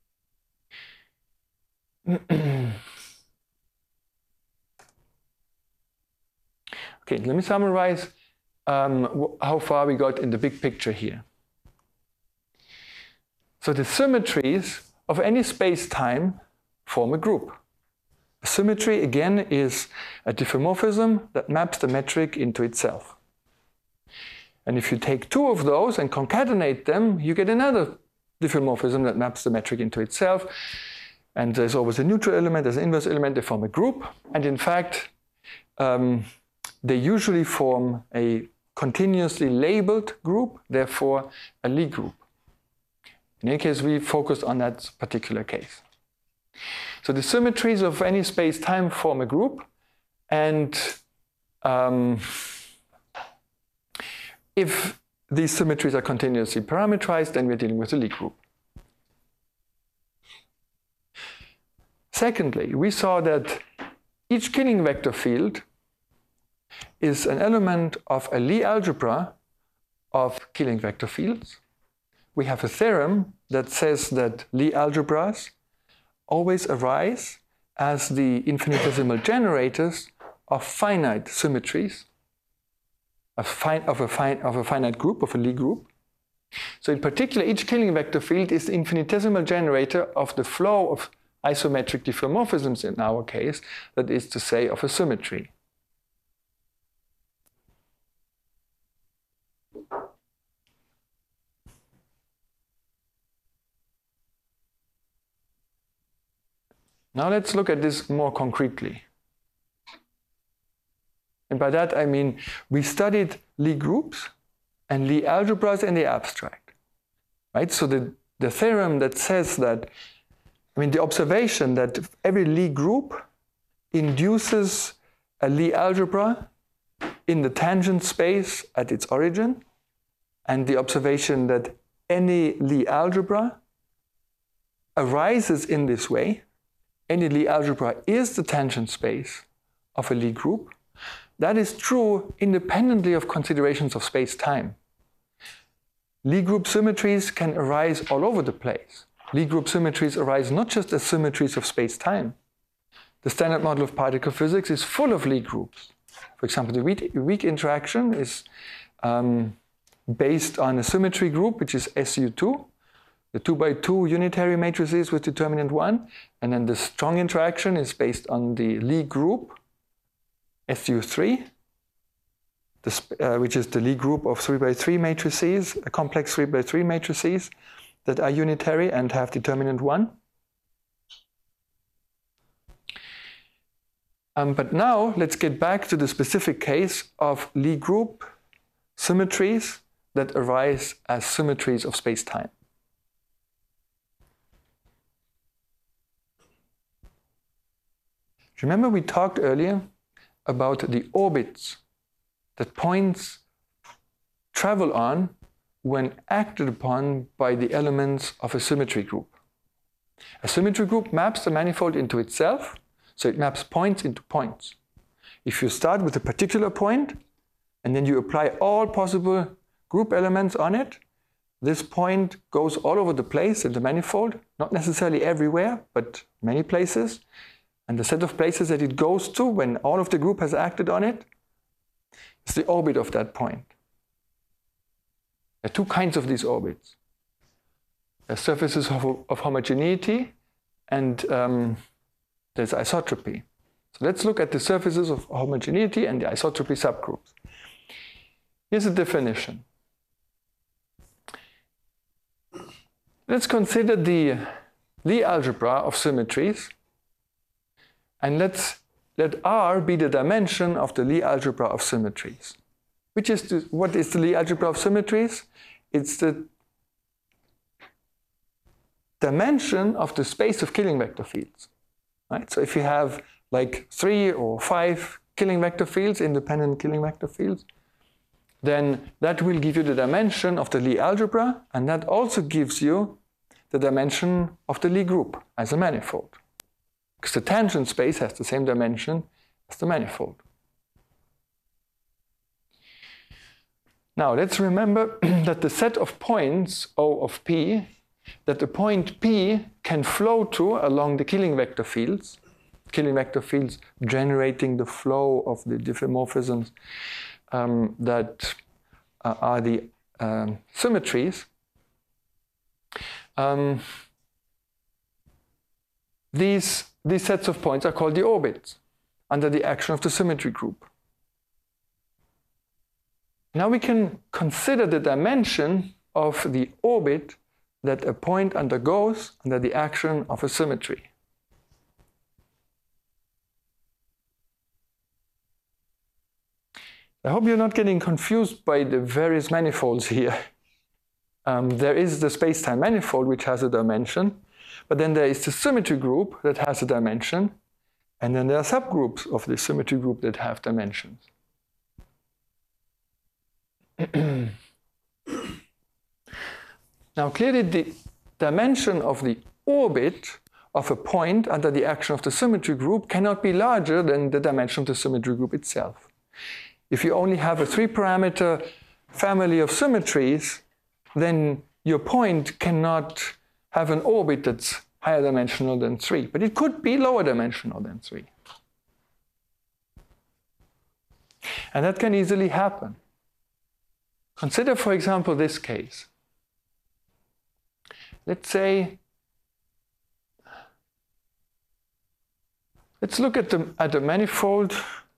Okay, let me summarize how far we got in the big picture here. So the symmetries of any space-time form a group. A symmetry, again, is a diffeomorphism that maps the metric into itself. And if you take two of those and concatenate them, you get another diffeomorphism that maps the metric into itself. And there's always a neutral element, there's an inverse element, they form a group. And in fact, they usually form a continuously labeled group, therefore a Lie group. In any case, we focused on that particular case. So the symmetries of any space-time form a group, and if these symmetries are continuously parametrized, then we're dealing with a Lie group. Secondly, we saw that each Killing vector field is an element of a Lie algebra of Killing vector fields. We have a theorem that says that Lie algebras always arise as the infinitesimal generators of finite symmetries, of a finite group, of a Lie group. So in particular, each Killing vector field is the infinitesimal generator of the flow of isometric diffeomorphisms in our case, that is to say, of a symmetry. Now let's look at this more concretely. And by that I mean we studied Lie groups and Lie algebras in the abstract. Right? So the theorem that says that, the observation that every Lie group induces a Lie algebra in the tangent space at its origin, and the observation that any Lie algebra arises in this way, any Lie algebra is the tangent space of a Lie group, that is true independently of considerations of space-time. Lie group symmetries can arise all over the place. Lie group symmetries arise not just as symmetries of space-time. The standard model of particle physics is full of Lie groups. For example, the weak interaction is based on a symmetry group, which is SU2, the 2x2 unitary matrices with determinant 1, and then the strong interaction is based on the Lie group, SU3, which is the Lie group of 3x3 matrices, a complex 3x3 matrices that are unitary and have determinant 1. But now let's get back to the specific case of Lie group symmetries that arise as symmetries of space-time. Remember we talked earlier about the orbits that points travel on when acted upon by the elements of a symmetry group. A symmetry group maps the manifold into itself, so it maps points into points. If you start with a particular point, and then you apply all possible group elements on it, this point goes all over the place in the manifold, not necessarily everywhere, but many places. And the set of places that it goes to when all of the group has acted on it is the orbit of that point. There are two kinds of these orbits. There are surfaces of homogeneity and there's isotropy. So let's look at the surfaces of homogeneity and the isotropy subgroups. Here's a definition. Let's consider the Lie algebra of symmetries, and let R be the dimension of the Lie algebra of symmetries. What is the Lie algebra of symmetries? It's the dimension of the space of Killing vector fields. Right? So if you have like 3 or 5 Killing vector fields, independent Killing vector fields, then that will give you the dimension of the Lie algebra, and that also gives you the dimension of the Lie group as a manifold. Because the tangent space has the same dimension as the manifold. Now let's remember that the set of points O of P, that the point P can flow to along the Killing vector fields generating the flow of the diffeomorphisms that are the symmetries. These sets of points are called the orbits under the action of the symmetry group. Now we can consider the dimension of the orbit that a point undergoes under the action of a symmetry. I hope you're not getting confused by the various manifolds here. There is the space-time manifold which has a dimension, but then there is the symmetry group that has a dimension, and then there are subgroups of the symmetry group that have dimensions. Now clearly the dimension of the orbit of a point under the action of the symmetry group cannot be larger than the dimension of the symmetry group itself. If you only have a 3-parameter family of symmetries, then your point cannot have an orbit that's higher dimensional than 3, but it could be lower dimensional than 3. And that can easily happen. Consider, for example, this case. Let's look at the manifold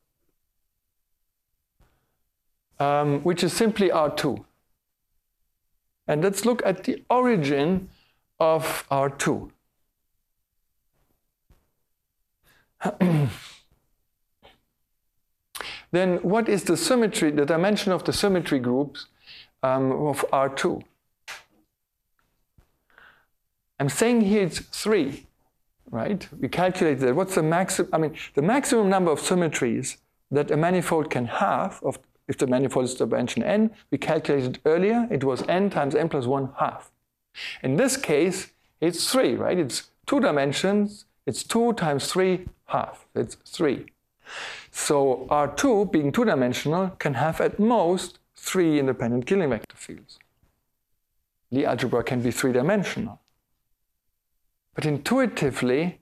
which is simply R2. And let's look at the origin of R2. Then what is the symmetry, the dimension of the symmetry groups of R2? I'm saying here it's 3, right? We calculated that. What's the maximum? The maximum number of symmetries that a manifold can have, if the manifold is dimension n, we calculated earlier, it was n times n plus 1/2. In this case, it's 3, right? It's 2 dimensions, it's 2 times 3/2, it's 3. So R2, being 2-dimensional, can have at most 3 independent Killing vector fields. Lie algebra can be three-dimensional. But intuitively,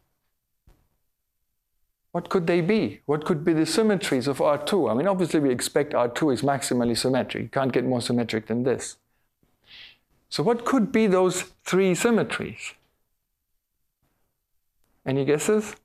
what could they be? What could be the symmetries of R2? I mean, obviously we expect R2 is maximally symmetric. You can't get more symmetric than this. So what could be those three symmetries? Any guesses?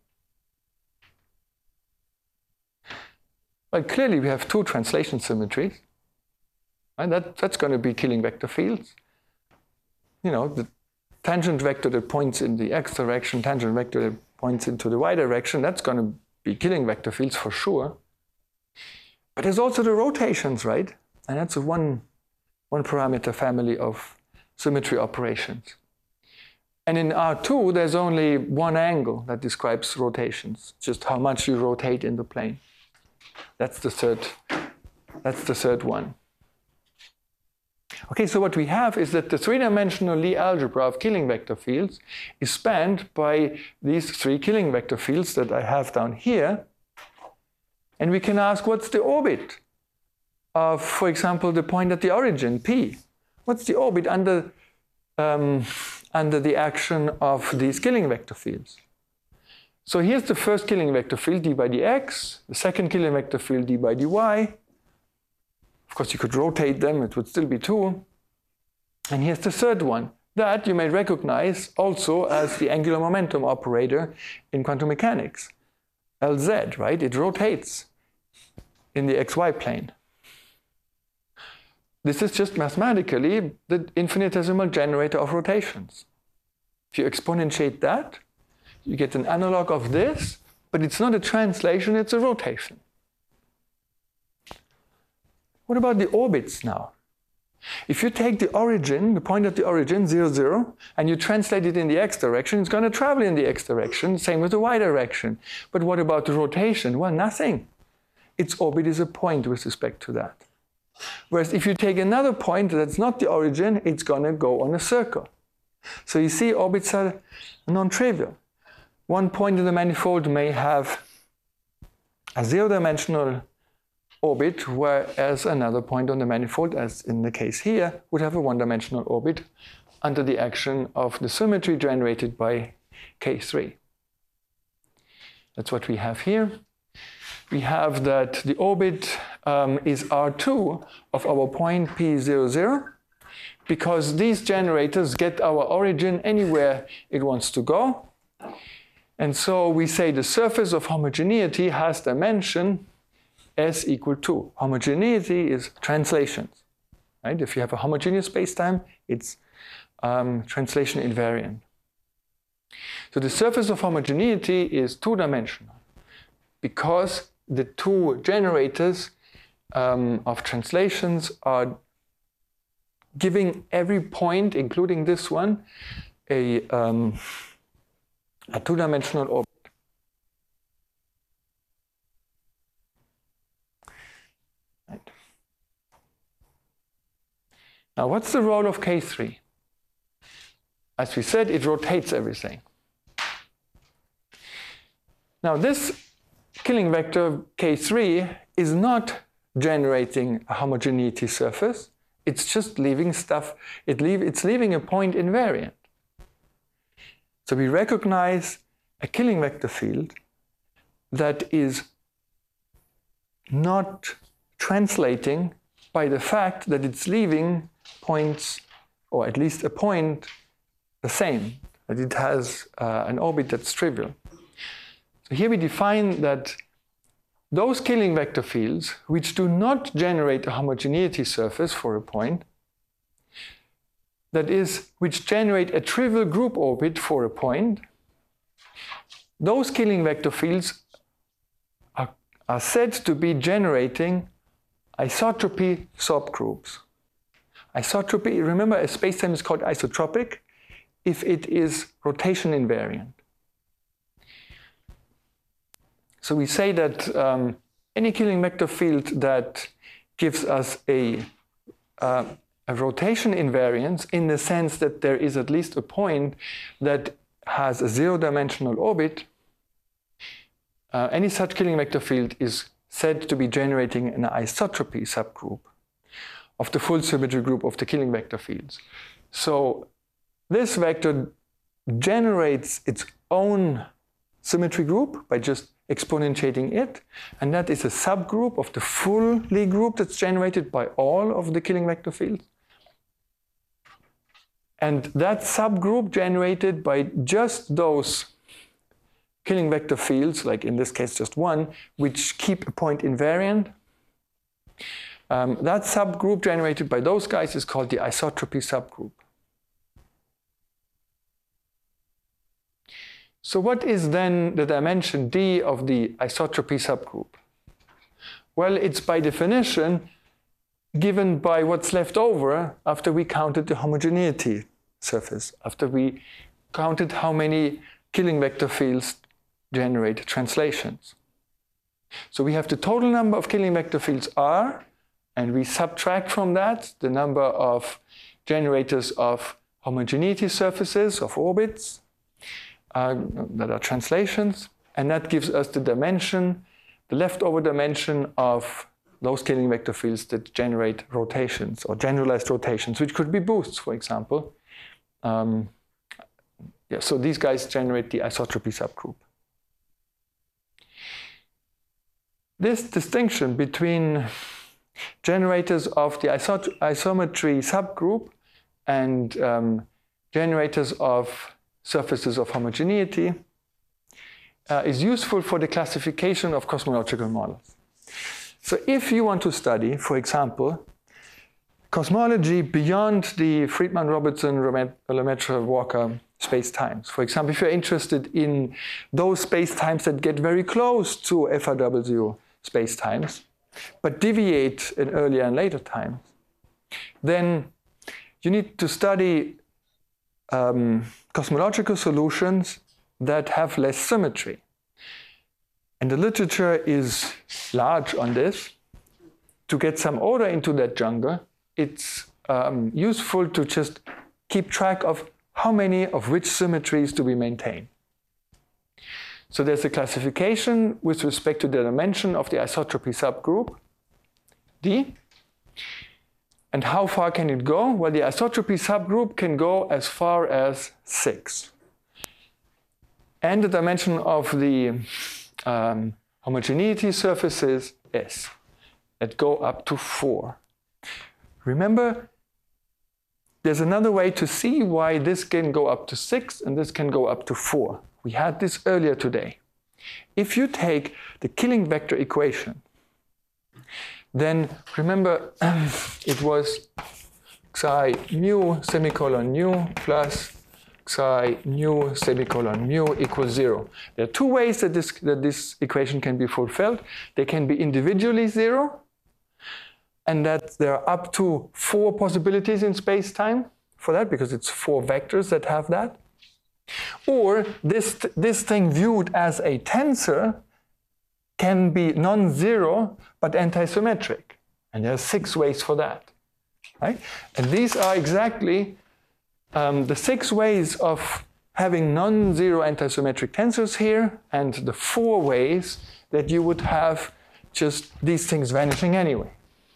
Well, clearly we have two translation symmetries. And that's going to be Killing vector fields. You know, the tangent vector that points in the x direction, tangent vector that points into the y direction, that's going to be Killing vector fields for sure. But there's also the rotations, right? And that's a one parameter family of symmetry operations. And in R2, there's only one angle that describes rotations, just how much you rotate in the plane. That's the third one. Okay, so what we have is that the three-dimensional Lie algebra of Killing vector fields is spanned by these three Killing vector fields that I have down here. And we can ask, what's the orbit of, for example, the point at the origin, P? What's the orbit under the action of these Killing vector fields? So here's the first Killing vector field, d by dx, the second Killing vector field, d by dy. Of course, you could rotate them, it would still be 2. And here's the third one. That you may recognize also as the angular momentum operator in quantum mechanics. Lz, right? It rotates in the xy plane. This is just mathematically the infinitesimal generator of rotations. If you exponentiate that, you get an analog of this, but it's not a translation, it's a rotation. What about the orbits now? If you take the origin, the point at the origin, 0, 0, and you translate it in the x direction, it's going to travel in the x direction, same with the y direction. But what about the rotation? Well, nothing. Its orbit is a point with respect to that. Whereas if you take another point that's not the origin, it's going to go on a circle. So you see, orbits are non-trivial. One point in the manifold may have a zero-dimensional orbit, whereas another point on the manifold, as in the case here, would have a one-dimensional orbit under the action of the symmetry generated by K3. That's what we have here. We have that the orbit is R2 of our point P00, 0, because these generators get our origin anywhere it wants to go. And so we say the surface of homogeneity has dimension S equal 2. Homogeneity is translations, right? If you have a homogeneous spacetime, it's translation invariant. So the surface of homogeneity is two-dimensional because the two generators of translations are giving every point, including this one, a two-dimensional orbit. Right. Now, what's the role of K3? As we said, it rotates everything. Now, this Killing vector K3 is not generating a homogeneity surface. It's just leaving stuff. It's leaving a point invariant. So we recognize a Killing vector field that is not translating by the fact that it's leaving points, or at least a point, the same, that it has an orbit that's trivial. So here we define that those Killing vector fields which do not generate a homogeneity surface for a point, that is, which generate a trivial group orbit for a point, those Killing vector fields are said to be generating isotropy subgroups. Isotropy, remember, a spacetime is called isotropic if it is rotation invariant. So we say that any Killing vector field that gives us a rotation invariance in the sense that there is at least a point that has a zero-dimensional orbit, any such Killing vector field is said to be generating an isotropy subgroup of the full symmetry group of the Killing vector fields. So this vector generates its own symmetry group by just exponentiating it, and that is a subgroup of the full Lie group that's generated by all of the Killing vector fields. And that subgroup generated by just those Killing vector fields, like in this case just one, which keep a point invariant, that subgroup generated by those guys is called the isotropy subgroup. So what is then the dimension d of the isotropy subgroup? Well, it's by definition given by what's left over after we counted the homogeneity surface, after we counted how many Killing vector fields generate translations. So we have the total number of Killing vector fields R, and we subtract from that the number of generators of homogeneity surfaces, of orbits, that are translations, and that gives us the dimension, the leftover dimension of those Killing vector fields that generate rotations or generalized rotations, which could be boosts, for example. So these guys generate the isotropy subgroup. This distinction between generators of the isometry subgroup and generators of surfaces of homogeneity is useful for the classification of cosmological models. So if you want to study, for example, cosmology beyond the Friedmann-Robertson-Lemaitre-Walker spacetimes, for example, if you're interested in those spacetimes that get very close to FRW spacetimes, but deviate in earlier and later times, then you need to study cosmological solutions that have less symmetry. And the literature is large on this. To get some order into that jungle, it's useful to just keep track of how many of which symmetries do we maintain. So there's a classification with respect to the dimension of the isotropy subgroup, D. And how far can it go? Well, the isotropy subgroup can go as far as 6. And the dimension of the homogeneity surfaces S, that go up to 4. Remember, there's another way to see why this can go up to 6 and this can go up to 4. We had this earlier today. If you take the Killing vector equation, then remember it was psi mu semicolon nu plus psi nu semicolon mu equals 0. There are two ways that this equation can be fulfilled. They can be individually 0, and that there are up to 4 possibilities in space-time for that, because it's 4 vectors that have that. Or this thing viewed as a tensor can be non-zero but antisymmetric. And there are 6 ways for that. Right? And these are exactly the 6 ways of having non-zero antisymmetric tensors here, and the 4 ways that you would have just these things vanishing anyway.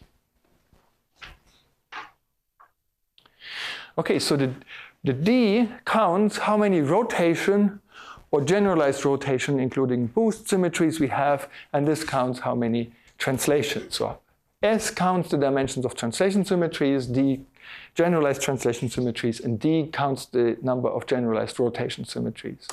Okay, so the D counts how many rotation or generalized rotation, including boost symmetries we have, and this counts how many translations. So S counts the dimensions of translation symmetries, D generalized translation symmetries, and D counts the number of generalized rotation symmetries.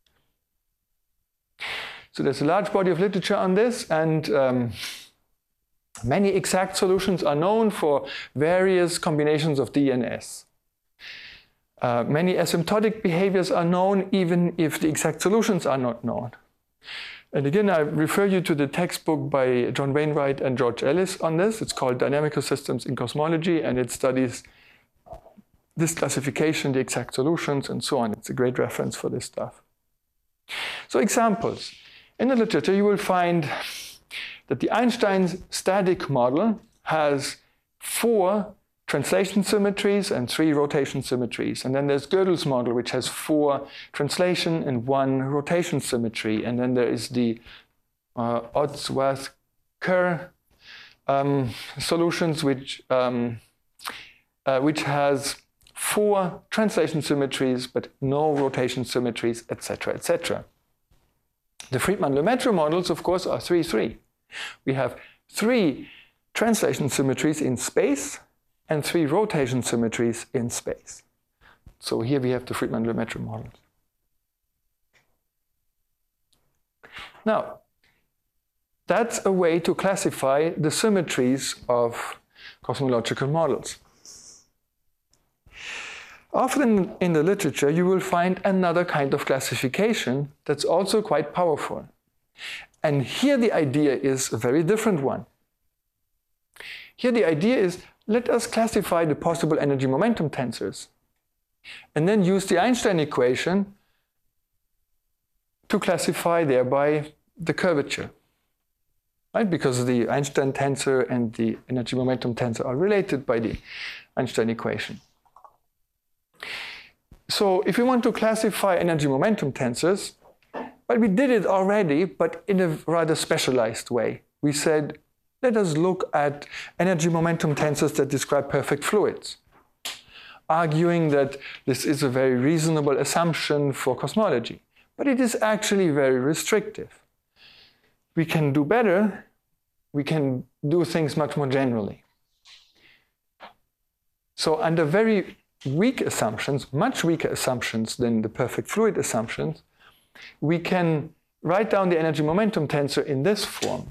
So there's a large body of literature on this, and many exact solutions are known for various combinations of D and S. Many asymptotic behaviors are known even if the exact solutions are not known. And again, I refer you to the textbook by John Wainwright and George Ellis on this. It's called Dynamical Systems in Cosmology, and it studies this classification, the exact solutions, and so on. It's a great reference for this stuff. So examples. In the literature, you will find that the Einstein static model has 4 translation symmetries and 3 rotation symmetries. And then there's Gödel's model, which has 4 translation and 1 rotation symmetry. And then there is the Oddsworth-Kerr solutions which has 4 translation symmetries but no rotation symmetries, etc., etc. The Friedmann-Lemaitre models, of course, are 3-3. We have 3 translation symmetries in space and 3 rotation symmetries in space. So here we have the Friedmann-Lemaitre models. Now, that's a way to classify the symmetries of cosmological models. Often in the literature, you will find another kind of classification that's also quite powerful. And here the idea is a very different one. Here the idea is, let us classify the possible energy-momentum tensors, and then use the Einstein equation to classify thereby the curvature. Right? Because the Einstein tensor and the energy-momentum tensor are related by the Einstein equation. So if we want to classify energy-momentum tensors, well, we did it already, but in a rather specialized way. We said, let us look at energy-momentum tensors that describe perfect fluids, arguing that this is a very reasonable assumption for cosmology. But it is actually very restrictive. We can do better. We can do things much more generally. So under very weak assumptions, much weaker assumptions than the perfect fluid assumptions, we can write down the energy-momentum tensor in this form.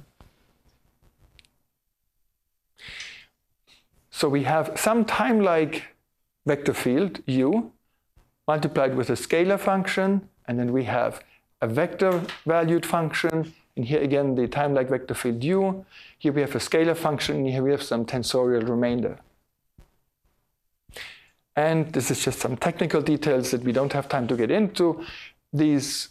So we have some time-like vector field, u, multiplied with a scalar function, and then we have a vector-valued function, and here again the time-like vector field u. Here we have a scalar function, and here we have some tensorial remainder. And this is just some technical details that we don't have time to get into. These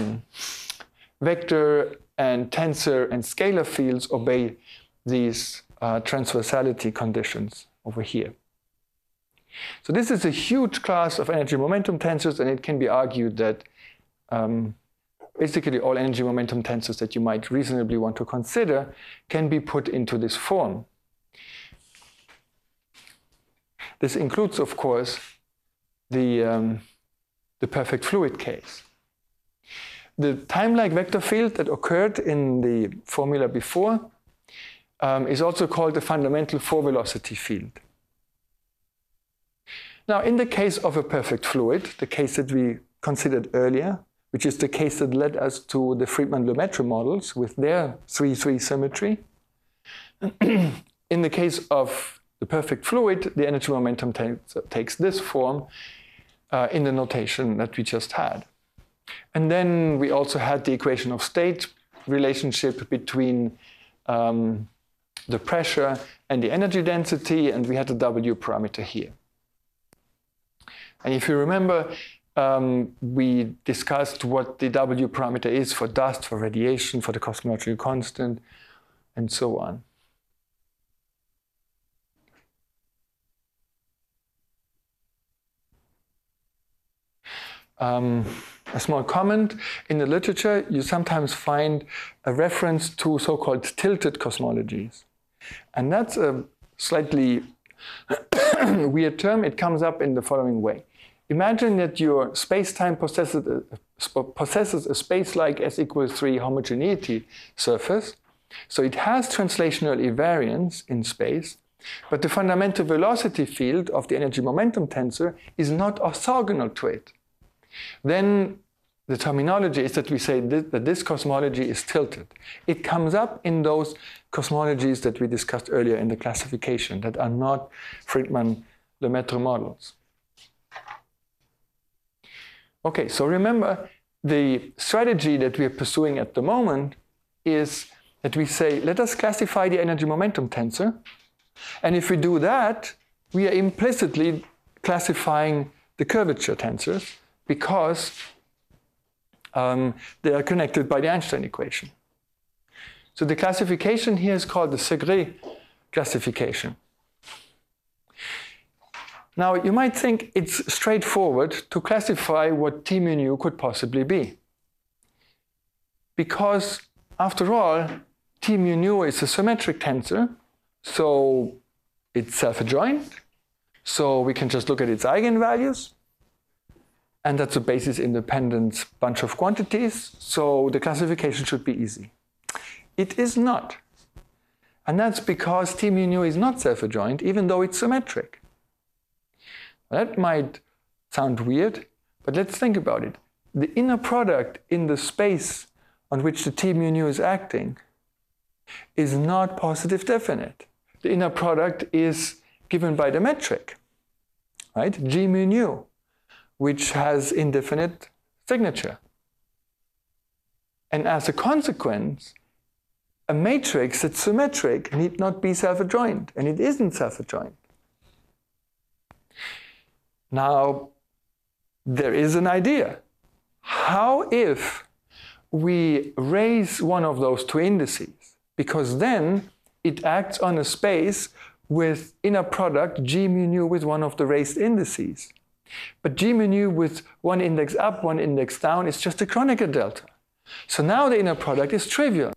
vector and tensor and scalar fields obey these transversality conditions over here. So this is a huge class of energy-momentum tensors, and it can be argued that basically all energy-momentum tensors that you might reasonably want to consider can be put into this form. This includes, of course, the perfect fluid case. The time-like vector field that occurred in the formula before is also called the fundamental four-velocity field. Now, in the case of a perfect fluid, the case that we considered earlier, which is the case that led us to the Friedmann-Lemaitre models with their 3-3 symmetry, in the case of the perfect fluid, the energy-momentum takes this form in the notation that we just had. And then we also had the equation of state relationship between the pressure and the energy density, and we had the W parameter here. And if you remember, we discussed what the W parameter is for dust, for radiation, for the cosmological constant, and so on. A small comment. In the literature, you sometimes find a reference to so-called tilted cosmologies. And that's a slightly weird term. It comes up in the following way. Imagine that your space-time possesses a space-like S equals 3 homogeneity surface. So it has translational invariance in space, but the fundamental velocity field of the energy-momentum tensor is not orthogonal to it. Then the terminology is that we say that this cosmology is tilted. It comes up in those cosmologies that we discussed earlier in the classification that are not Friedmann-Lemaitre models. Okay, so remember, the strategy that we are pursuing at the moment is that we say, let us classify the energy-momentum tensor. And if we do that, we are implicitly classifying the curvature tensors, because they are connected by the Einstein equation. So the classification here is called the Segre classification. Now, you might think it's straightforward to classify what T mu nu could possibly be. Because, after all, T mu nu is a symmetric tensor, So it's self-adjoint. So we can just look at its eigenvalues. And that's a basis-independent bunch of quantities. So the classification should be easy. It is not. And that's because T mu nu is not self-adjoint, even though it's symmetric. That might sound weird, but let's think about it. The inner product in the space on which the T mu nu is acting is not positive definite. The inner product is given by the metric, right? G mu nu, which has indefinite signature. And as a consequence, a matrix that's symmetric need not be self-adjoint, and it isn't self-adjoint. Now, there is an idea. How if we raise one of those two indices? Because then it acts on a space with inner product G mu nu with one of the raised indices. But G mu nu with one index up, one index down is just a Kronecker delta. So now the inner product is trivial.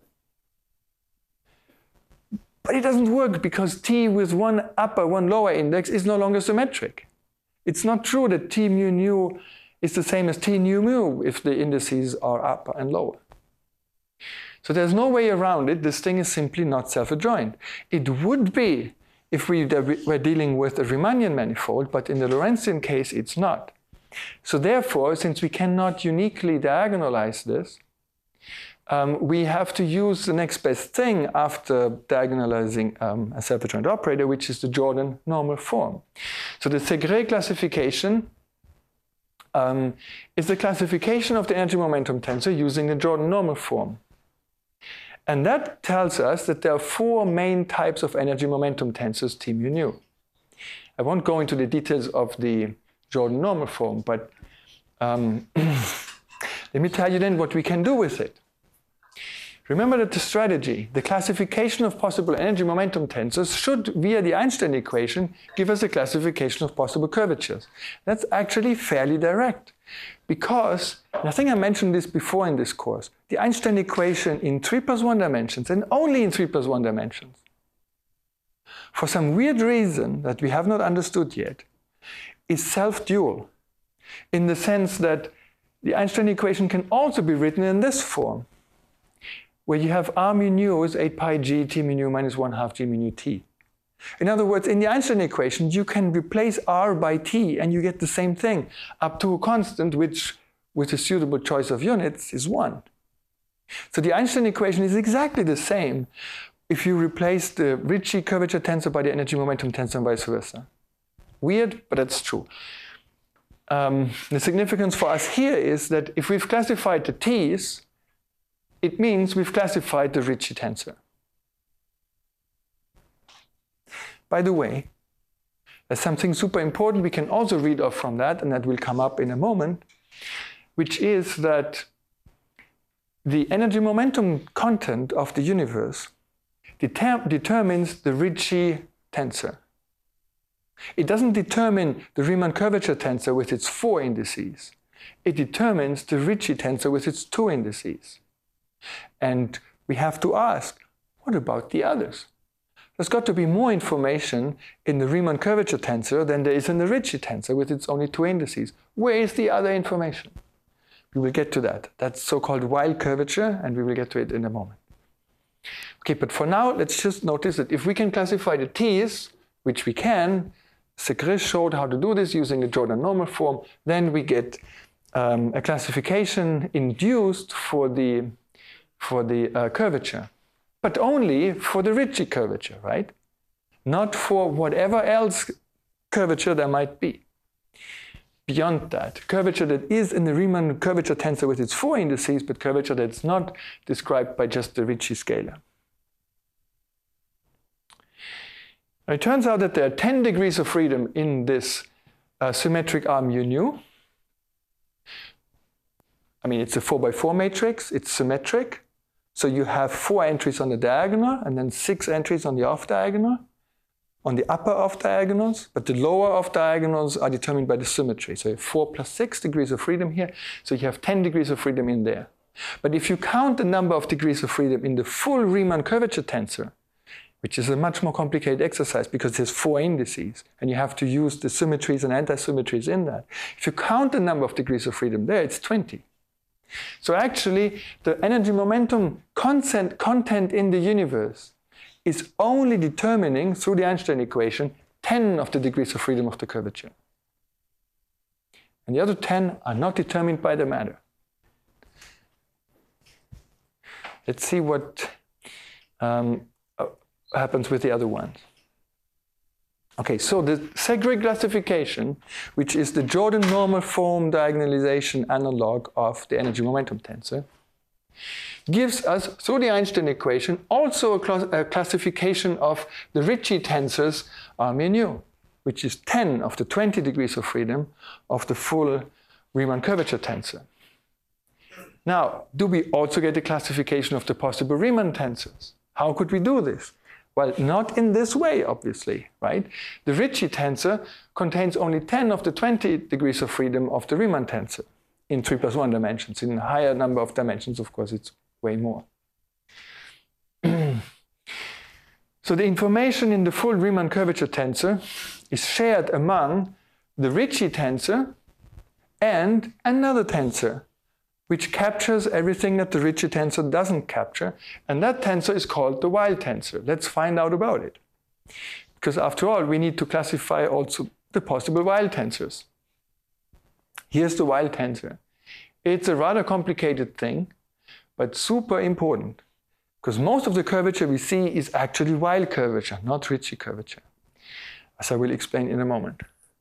But it doesn't work because T with one upper, one lower index is no longer symmetric. It's not true that T mu nu is the same as T nu mu if the indices are upper and lower. So there's no way around it. This thing is simply not self-adjoint. It would be if we were dealing with a Riemannian manifold, but in the Lorentzian case, it's not. So therefore, since we cannot uniquely diagonalize this, we have to use the next best thing after diagonalizing a self-adjoint operator, which is the Jordan normal form. So the Segre classification is the classification of the energy momentum tensor using the Jordan normal form. And that tells us that there are four main types of energy momentum tensors T mu nu. I won't go into the details of the Jordan normal form, but let me tell you then what we can do with it. Remember that the strategy, the classification of possible energy momentum tensors should, via the Einstein equation, give us a classification of possible curvatures. That's actually fairly direct because, and I think I mentioned this before in this course, the Einstein equation in 3+1 dimensions and only in 3+1 dimensions, for some weird reason that we have not understood yet, is self-dual in the sense that the Einstein equation can also be written in this form, where you have R mu nu is 8 pi g T mu nu minus 1/2 G mu nu T. In other words, in the Einstein equation, you can replace R by T and you get the same thing, up to a constant which, with a suitable choice of units, is 1. So the Einstein equation is exactly the same if you replace the Ricci curvature tensor by the energy momentum tensor and vice versa. Weird, but that's true. The significance for us here is that if we've classified the T's, it means we've classified the Ricci tensor. By the way, there's something super important we can also read off from that, and that will come up in a moment, which is that the energy momentum content of the universe determines the Ricci tensor. It doesn't determine the Riemann curvature tensor with its 4 indices. It determines the Ricci tensor with its 2 indices. And we have to ask, what about the others? There's got to be more information in the Riemann curvature tensor than there is in the Ricci tensor with its only 2 indices. Where is the other information? We will get to that. That's so-called Weil curvature, and we will get to it in a moment. Okay, but for now, let's just notice that if we can classify the T's, which we can, Segre showed how to do this using the Jordan normal form, then we get a classification induced for the curvature, but only for the Ricci curvature, right? Not for whatever else curvature there might be. Beyond that, curvature that is in the Riemann curvature tensor with its 4 indices, but curvature that's not described by just the Ricci scalar. Now, it turns out that there are 10 degrees of freedom in this symmetric R mu nu. I mean, it's a 4x4 matrix, it's symmetric. So you have 4 entries on the diagonal and then 6 entries on the off diagonal, on the upper off diagonals, but the lower off diagonals are determined by the symmetry. So you have 4 plus 6 degrees of freedom here, so you have 10 degrees of freedom in there. But if you count the number of degrees of freedom in the full Riemann curvature tensor, which is a much more complicated exercise because it has 4 indices, and you have to use the symmetries and antisymmetries in that. If you count the number of degrees of freedom there, it's 20. So actually, the energy momentum content in the universe is only determining, through the Einstein equation, 10 of the degrees of freedom of the curvature. And the other 10 are not determined by the matter. Let's see what happens with the other ones. Okay, so the Segre classification, which is the Jordan normal form diagonalization analog of the energy momentum tensor, gives us, through the Einstein equation, also a classification of the Ricci tensors R mu, which is 10 of the 20 degrees of freedom of the full Riemann curvature tensor. Now, do we also get a classification of the possible Riemann tensors? How could we do this? Well, not in this way, obviously, right? The Ricci tensor contains only 10 of the 20 degrees of freedom of the Riemann tensor in 3+1 dimensions. In a higher number of dimensions, of course, it's way more. So the information in the full Riemann curvature tensor is shared among the Ricci tensor and another tensor, which captures everything that the Ricci tensor doesn't capture, and that tensor is called the Weil tensor. Let's find out about it. Because after all, we need to classify also the possible Weil tensors. Here's the Weil tensor. It's a rather complicated thing, but super important, because most of the curvature we see is actually Weil curvature, not Ricci curvature, as I will explain in a moment.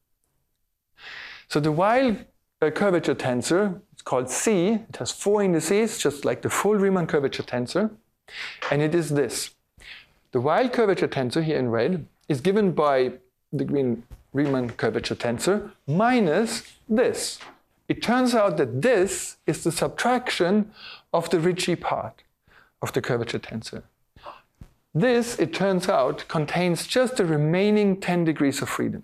So the Weil curvature tensor, it's called C. It has 4 indices, just like the full Riemann curvature tensor. And it is this. The Weil curvature tensor, here in red, is given by the green Riemann curvature tensor minus this. It turns out that this is the subtraction of the Ricci part of the curvature tensor. This, it turns out, contains just the remaining 10 degrees of freedom.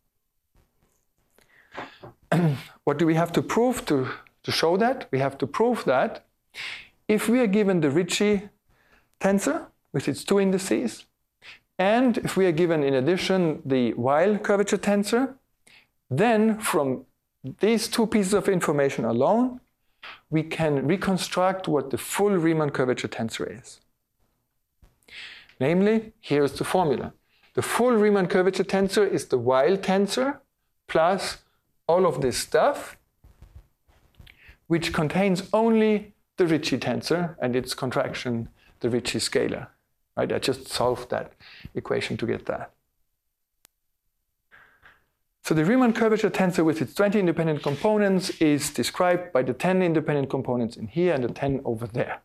What do we have to prove to show that? We have to prove that if we are given the Ricci tensor with its 2 indices, and if we are given in addition the Weil curvature tensor, then from these 2 pieces of information alone, we can reconstruct what the full Riemann curvature tensor is. Namely, here is the formula. The full Riemann curvature tensor is the Weil tensor plus all of this stuff, which contains only the Ricci tensor and its contraction, the Ricci scalar. Right? I just solved that equation to get that. So the Riemann curvature tensor with its 20 independent components is described by the 10 independent components in here and the 10 over there.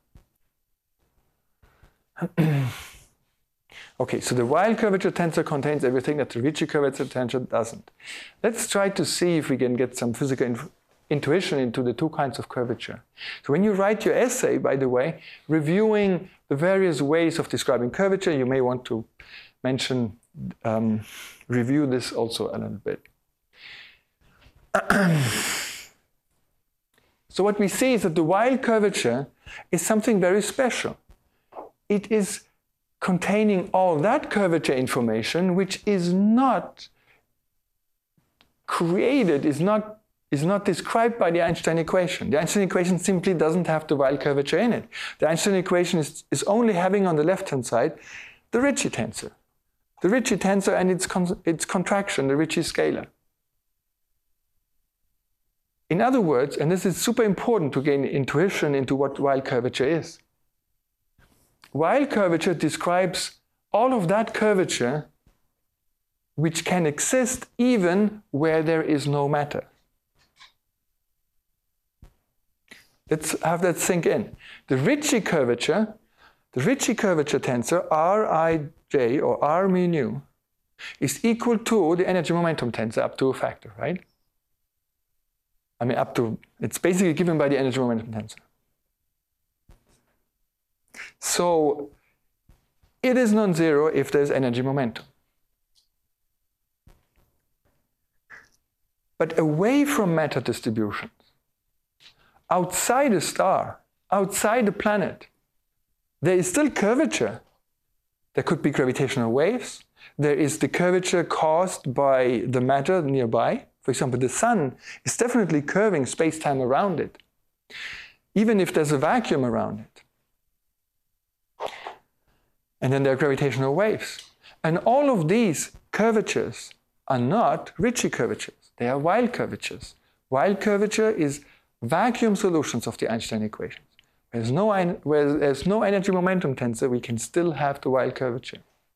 Okay, so the Weil curvature tensor contains everything that the Ricci curvature tensor doesn't. Let's try to see if we can get some physical intuition into the 2 kinds of curvature. So when you write your essay, by the way, reviewing the various ways of describing curvature, you may want to mention, review this also a little bit. So what we see is that the Weil curvature is something very special. It is containing all that curvature information which is not created, is not described by the Einstein equation. The Einstein equation simply doesn't have the Weil curvature in it. The Einstein equation is only having on the left-hand side the Ricci tensor. The Ricci tensor and its contraction, the Ricci scalar. In other words, and this is super important to gain intuition into what Weil curvature is, Weil curvature describes all of that curvature which can exist even where there is no matter. Let's have that sink in. The Ricci curvature tensor Rij or R mu nu is equal to the energy momentum tensor up to a factor, right? I mean, it's basically given by the energy momentum tensor. So it is non-zero if there's energy momentum. But away from matter distributions, outside a star, outside a planet, there is still curvature. there could be gravitational waves. There is the curvature caused by the matter nearby. For example, the sun is definitely curving space-time around it, even if there's a vacuum around it. And then there are gravitational waves. And all of these curvatures are not Ricci curvatures. They are Weyl curvatures. Weyl curvature is vacuum solutions of the Einstein equations. Where there's no energy momentum tensor, we can still have the Weyl curvature.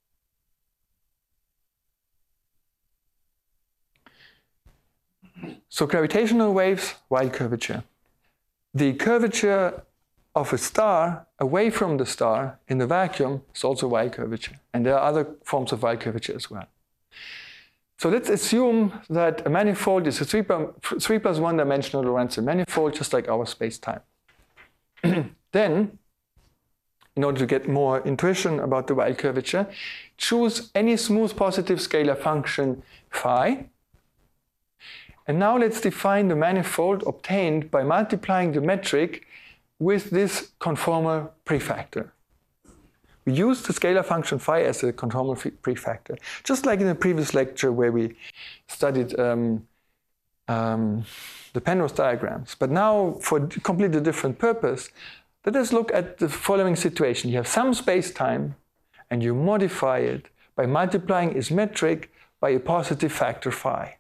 So gravitational waves, Weyl curvature. The curvature of a star away from the star in the vacuum is also Weyl curvature. And there are other forms of Weyl curvature as well. So let's assume that a manifold is a 3 plus 1 dimensional Lorentzian manifold, just like our space-time. Then, in order to get more intuition about the Weyl curvature, choose any smooth positive scalar function phi. And now let's define the manifold obtained by multiplying the metric with this conformal prefactor. We use the scalar function phi as a conformal prefactor, just like in the previous lecture where we studied the Penrose diagrams. But now, for a completely different purpose, let us look at the following situation. You have some space-time, and you modify it by multiplying its metric by a positive factor phi.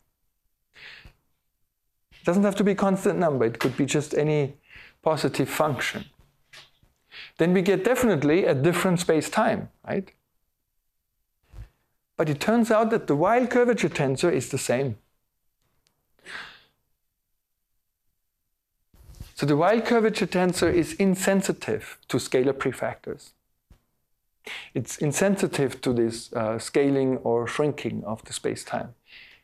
It doesn't have to be a constant number. It could be just any positive function. Then we get definitely a different space-time, right? But it turns out that the Weyl curvature tensor is the same. So the Weyl curvature tensor is insensitive to scalar prefactors. It's insensitive to this scaling or shrinking of the space-time.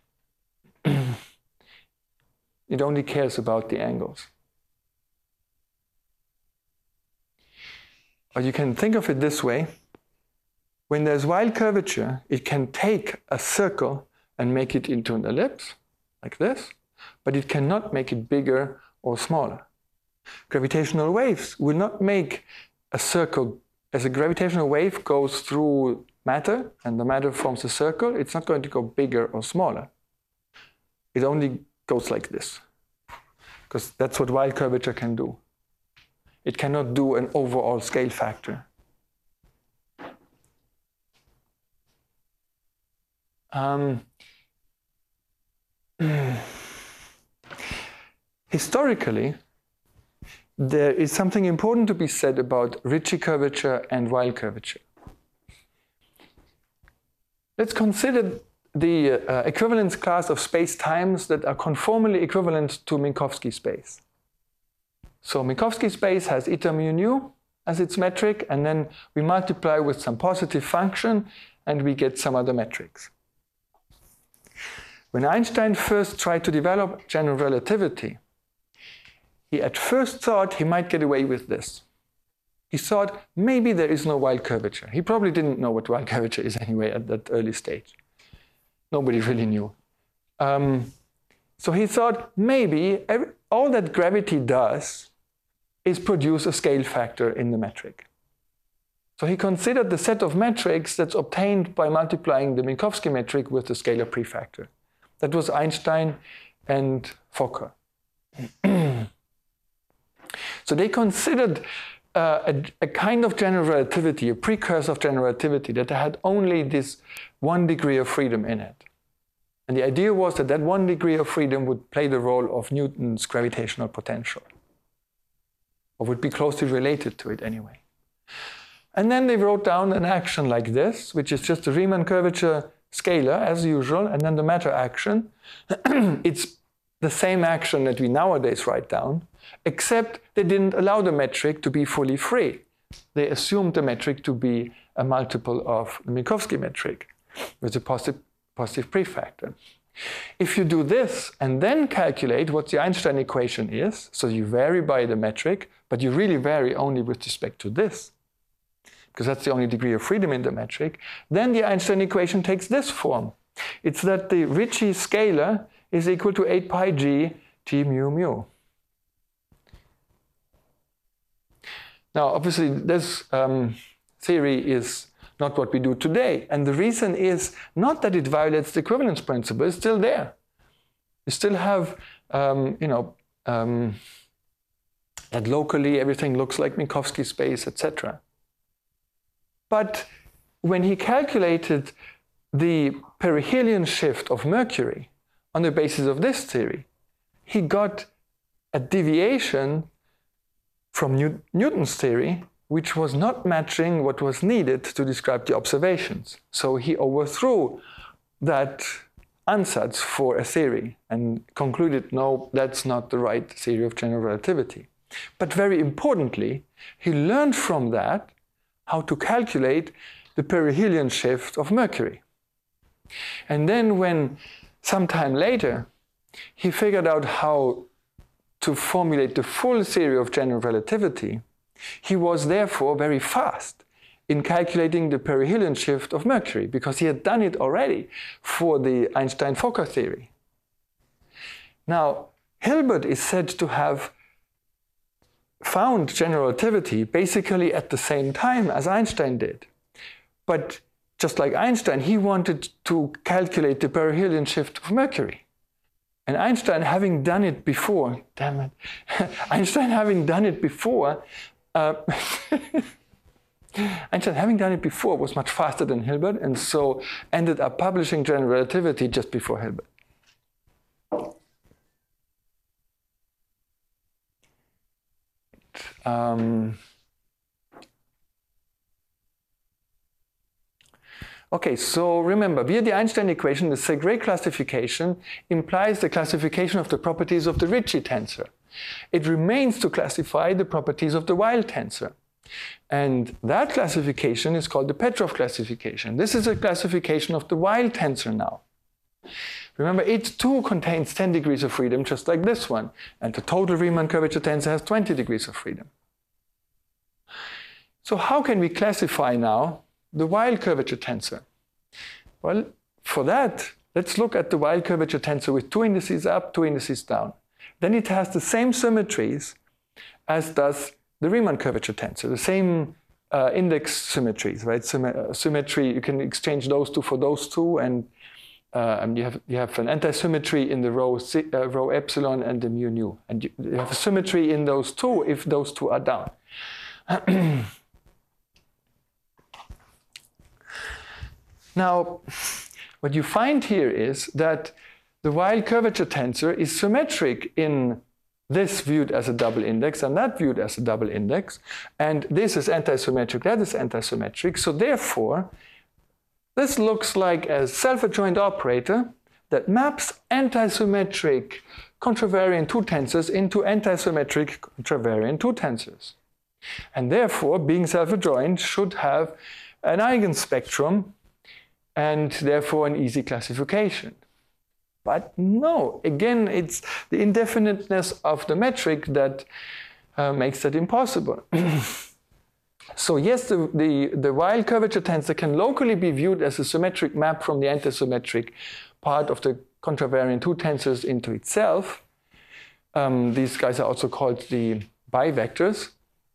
It only cares about the angles. Or you can think of it this way. When there's Weyl curvature, it can take a circle and make it into an ellipse, like this, but it cannot make it bigger or smaller. Gravitational waves will not make a circle. As a gravitational wave goes through matter, and the matter forms a circle, it's not going to go bigger or smaller. It only goes like this, because that's what Weyl curvature can do. It cannot do an overall scale factor. Historically, there is something important to be said about Ricci curvature and Weyl curvature. Let's consider the equivalence class of space-times that are conformally equivalent to Minkowski space. So Minkowski space has eta mu nu as its metric, and then we multiply with some positive function, and we get some other metrics. When Einstein first tried to develop general relativity, he at first thought he might get away with this. He thought maybe there is no Weyl curvature. He probably didn't know what Weyl curvature is anyway at that early stage. Nobody really knew. So he thought maybe all that gravity does is produce a scale factor in the metric. So he considered the set of metrics that's obtained by multiplying the Minkowski metric with the scalar prefactor. That was Einstein and Fokker. So they considered a kind of general relativity, a precursor of general relativity, that had only this 1 degree of freedom in it. And the idea was that that 1 degree of freedom would play the role of Newton's gravitational potential, or would be closely related to it anyway. And then they wrote down an action like this, which is just a Riemann curvature scalar, as usual, and then the matter action. It's the same action that we nowadays write down, except they didn't allow the metric to be fully free. They assumed the metric to be a multiple of the Minkowski metric with a positive prefactor. If you do this and then calculate what the Einstein equation is, so you vary by the metric, but you really vary only with respect to this, because that's the only degree of freedom in the metric, then the Einstein equation takes this form. It's that the Ricci scalar is equal to 8 pi g T mu mu. Now, obviously, this theory is not what we do today. And the reason is not that it violates the equivalence principle, it's still there. You still have, that locally everything looks like Minkowski space, etc. But when he calculated the perihelion shift of Mercury on the basis of this theory, he got a deviation from Newton's theory, which was not matching what was needed to describe the observations. So he overthrew that ansatz for a theory and concluded, no, that's not the right theory of general relativity. But very importantly, he learned from that how to calculate the perihelion shift of Mercury. And then when sometime later he figured out how to formulate the full theory of general relativity, he was therefore very fast in calculating the perihelion shift of Mercury, because he had done it already for the Einstein-Fokker theory. Now, Hilbert is said to have found general relativity basically at the same time as Einstein did. But just like Einstein, he wanted to calculate the perihelion shift of Mercury. And Einstein, having done it before, Einstein having done it before was much faster than Hilbert, and so ended up publishing general relativity just before Hilbert. Okay, so remember, via the Einstein equation, the Segre classification implies the classification of the properties of the Ricci tensor. It remains to classify the properties of the Weil tensor. And that classification is called the Petrov classification. This is a classification of the Weil tensor now. Remember, it too contains 10 degrees of freedom, just like this one. And the total Riemann curvature tensor has 20 degrees of freedom. So how can we classify now the Weil curvature tensor? Well, for that, let's look at the Weil curvature tensor with 2 indices up, 2 indices down. Then it has the same symmetries as does the Riemann curvature tensor, the same index symmetries, right? Symmetry, you can exchange those two for those two, and you have an antisymmetry in the rho epsilon and the mu nu. And you have a symmetry in those two if those two are down. Now, what you find here is that the Weil curvature tensor is symmetric in this viewed as a double index and that viewed as a double index, and this is antisymmetric, that is antisymmetric. So therefore, this looks like a self-adjoint operator that maps antisymmetric contravariant two tensors into antisymmetric contravariant two tensors. And therefore, being self-adjoint should have an eigenspectrum and therefore an easy classification. But no, again, it's the indefiniteness of the metric that makes that impossible. So yes, the Weil curvature tensor can locally be viewed as a symmetric map from the antisymmetric part of the contravariant two tensors into itself. These guys are also called the bivectors.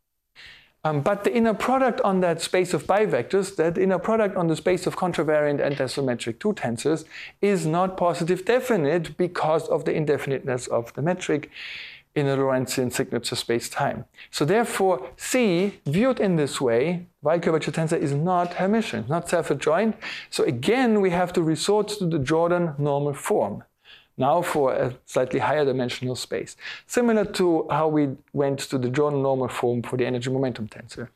But the inner product on that space of bivectors, that inner product on the space of contravariant antisymmetric two tensors, is not positive definite because of the indefiniteness of the metric in a Lorentzian signature space-time. So therefore, C, viewed in this way, Weil curvature tensor is not Hermitian, not self-adjoint. So again, we have to resort to the Jordan normal form, now for a slightly higher dimensional space. Similar to how we went to the Jordan normal form for the energy momentum tensor.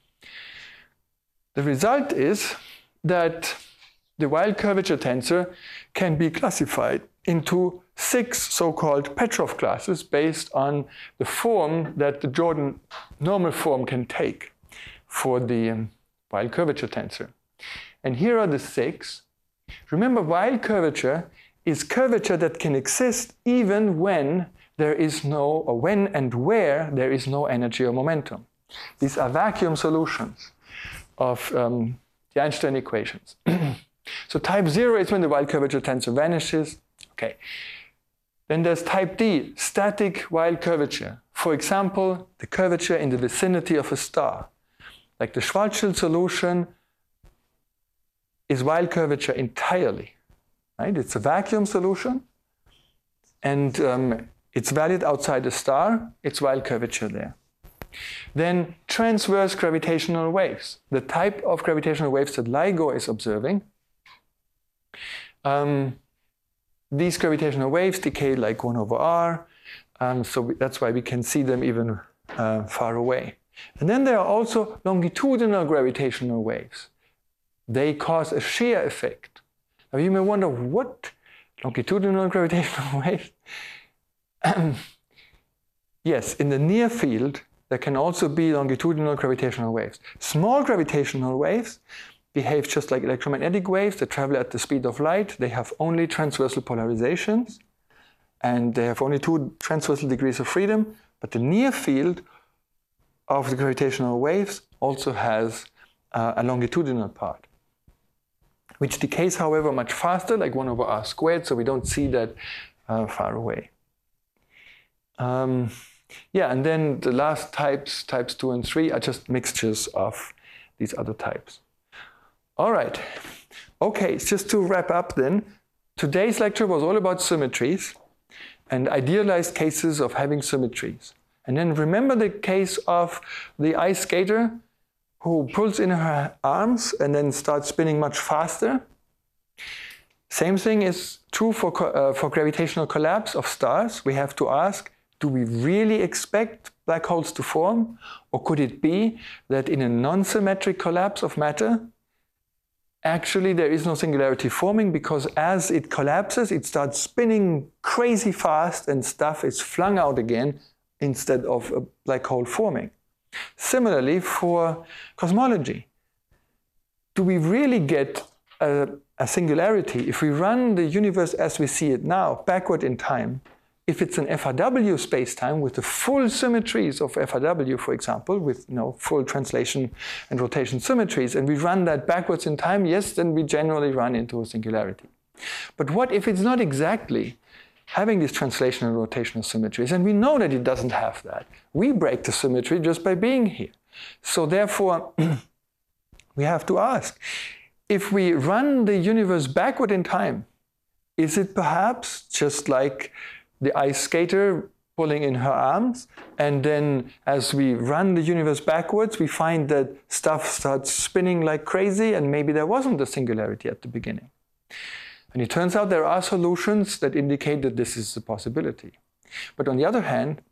The result is that the Weil curvature tensor can be classified into 6 so-called Petrov classes based on the form that the Jordan normal form can take for the Weil curvature tensor. And here are the 6. Remember, Weil curvature is curvature that can exist even when there is no, or when and where there is no energy or momentum. These are vacuum solutions of the Einstein equations. So type 0 is when the Weil curvature tensor vanishes. Okay. Then there's type D, static Weil curvature. For example, the curvature in the vicinity of a star, like the Schwarzschild solution is Weyl curvature entirely. Right? It's a vacuum solution, and it's valid outside the star. It's Weyl curvature there. Then transverse gravitational waves, the type of gravitational waves that LIGO is observing. These gravitational waves decay like 1/r, so that's why we can see them even far away. And then there are also longitudinal gravitational waves. They cause a shear effect. Now you may wonder, what? Longitudinal gravitational waves? Yes, in the near field, there can also be longitudinal gravitational waves. Small gravitational waves behave just like electromagnetic waves. They travel at the speed of light. They have only transversal polarizations, and they have only 2 transversal degrees of freedom. But the near field of the gravitational waves also has a longitudinal part, which decays, however, much faster, like 1/r², so we don't see that far away. Yeah, and then the last types 2 and 3, are just mixtures of these other types. All right. Okay, just to wrap up then, today's lecture was all about symmetries and idealized cases of having symmetries. And then remember the case of the ice skater who pulls in her arms and then starts spinning much faster. Same thing is true for gravitational collapse of stars. We have to ask, do we really expect black holes to form? Or could it be that in a non-symmetric collapse of matter, actually there is no singularity forming, because as it collapses, it starts spinning crazy fast and stuff is flung out again instead of a black hole forming. Similarly, for cosmology, do we really get a singularity if we run the universe as we see it now backward in time? If it's an FRW spacetime with the full symmetries of FRW, for example, with full translation and rotation symmetries, and we run that backwards in time, yes, then we generally run into a singularity. But what if it's not exactly having these translation and rotational symmetries, and we know that it doesn't have that? We break the symmetry just by being here. So therefore, we have to ask, if we run the universe backward in time, is it perhaps just like the ice skater pulling in her arms, and then as we run the universe backwards, we find that stuff starts spinning like crazy, and maybe there wasn't a singularity at the beginning. And it turns out there are solutions that indicate that this is a possibility. But on the other hand,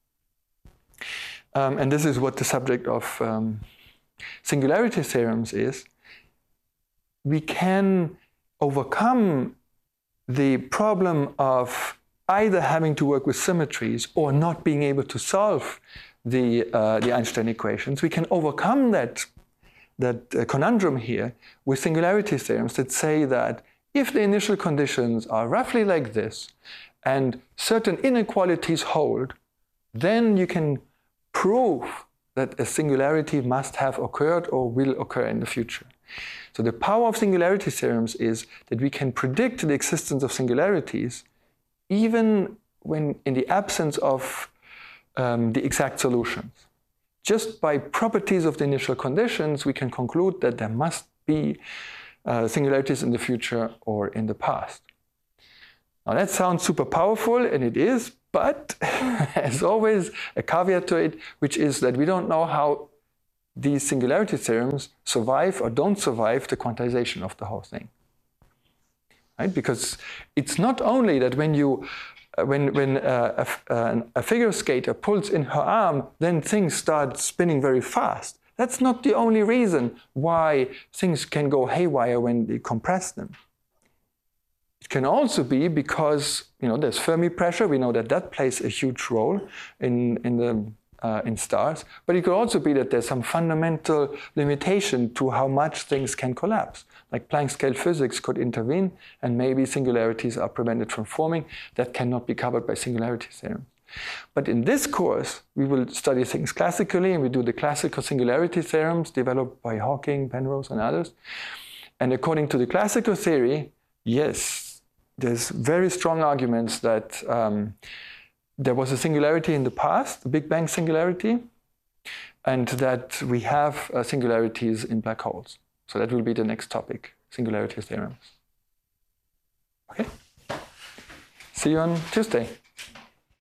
and this is what the subject of singularity theorems is, we can overcome the problem of either having to work with symmetries or not being able to solve the Einstein equations. We can overcome that conundrum here with singularity theorems that say that if the initial conditions are roughly like this and certain inequalities hold, then you can prove that a singularity must have occurred or will occur in the future. So the power of singularity theorems is that we can predict the existence of singularities even when in the absence of the exact solutions. Just by properties of the initial conditions, we can conclude that there must be singularities in the future or in the past. Now that sounds super powerful, and it is, but there's always a caveat to it, which is that we don't know how these singularity theorems survive or don't survive the quantization of the whole thing. Right? Because it's not only that when a figure skater pulls in her arm, then things start spinning very fast. That's not the only reason why things can go haywire when they compress them. It can also be because there's Fermi pressure. We know that plays a huge role in stars. But it could also be that there's some fundamental limitation to how much things can collapse. Like Planck scale physics could intervene, and maybe singularities are prevented from forming. That cannot be covered by singularity theorem. But in this course, we will study things classically, and we do the classical singularity theorems developed by Hawking, Penrose, and others. And according to the classical theory, yes, there's very strong arguments that there was a singularity in the past, the Big Bang singularity, and that we have singularities in black holes. So that will be the next topic. singularity theorems. Okay? See you on Tuesday.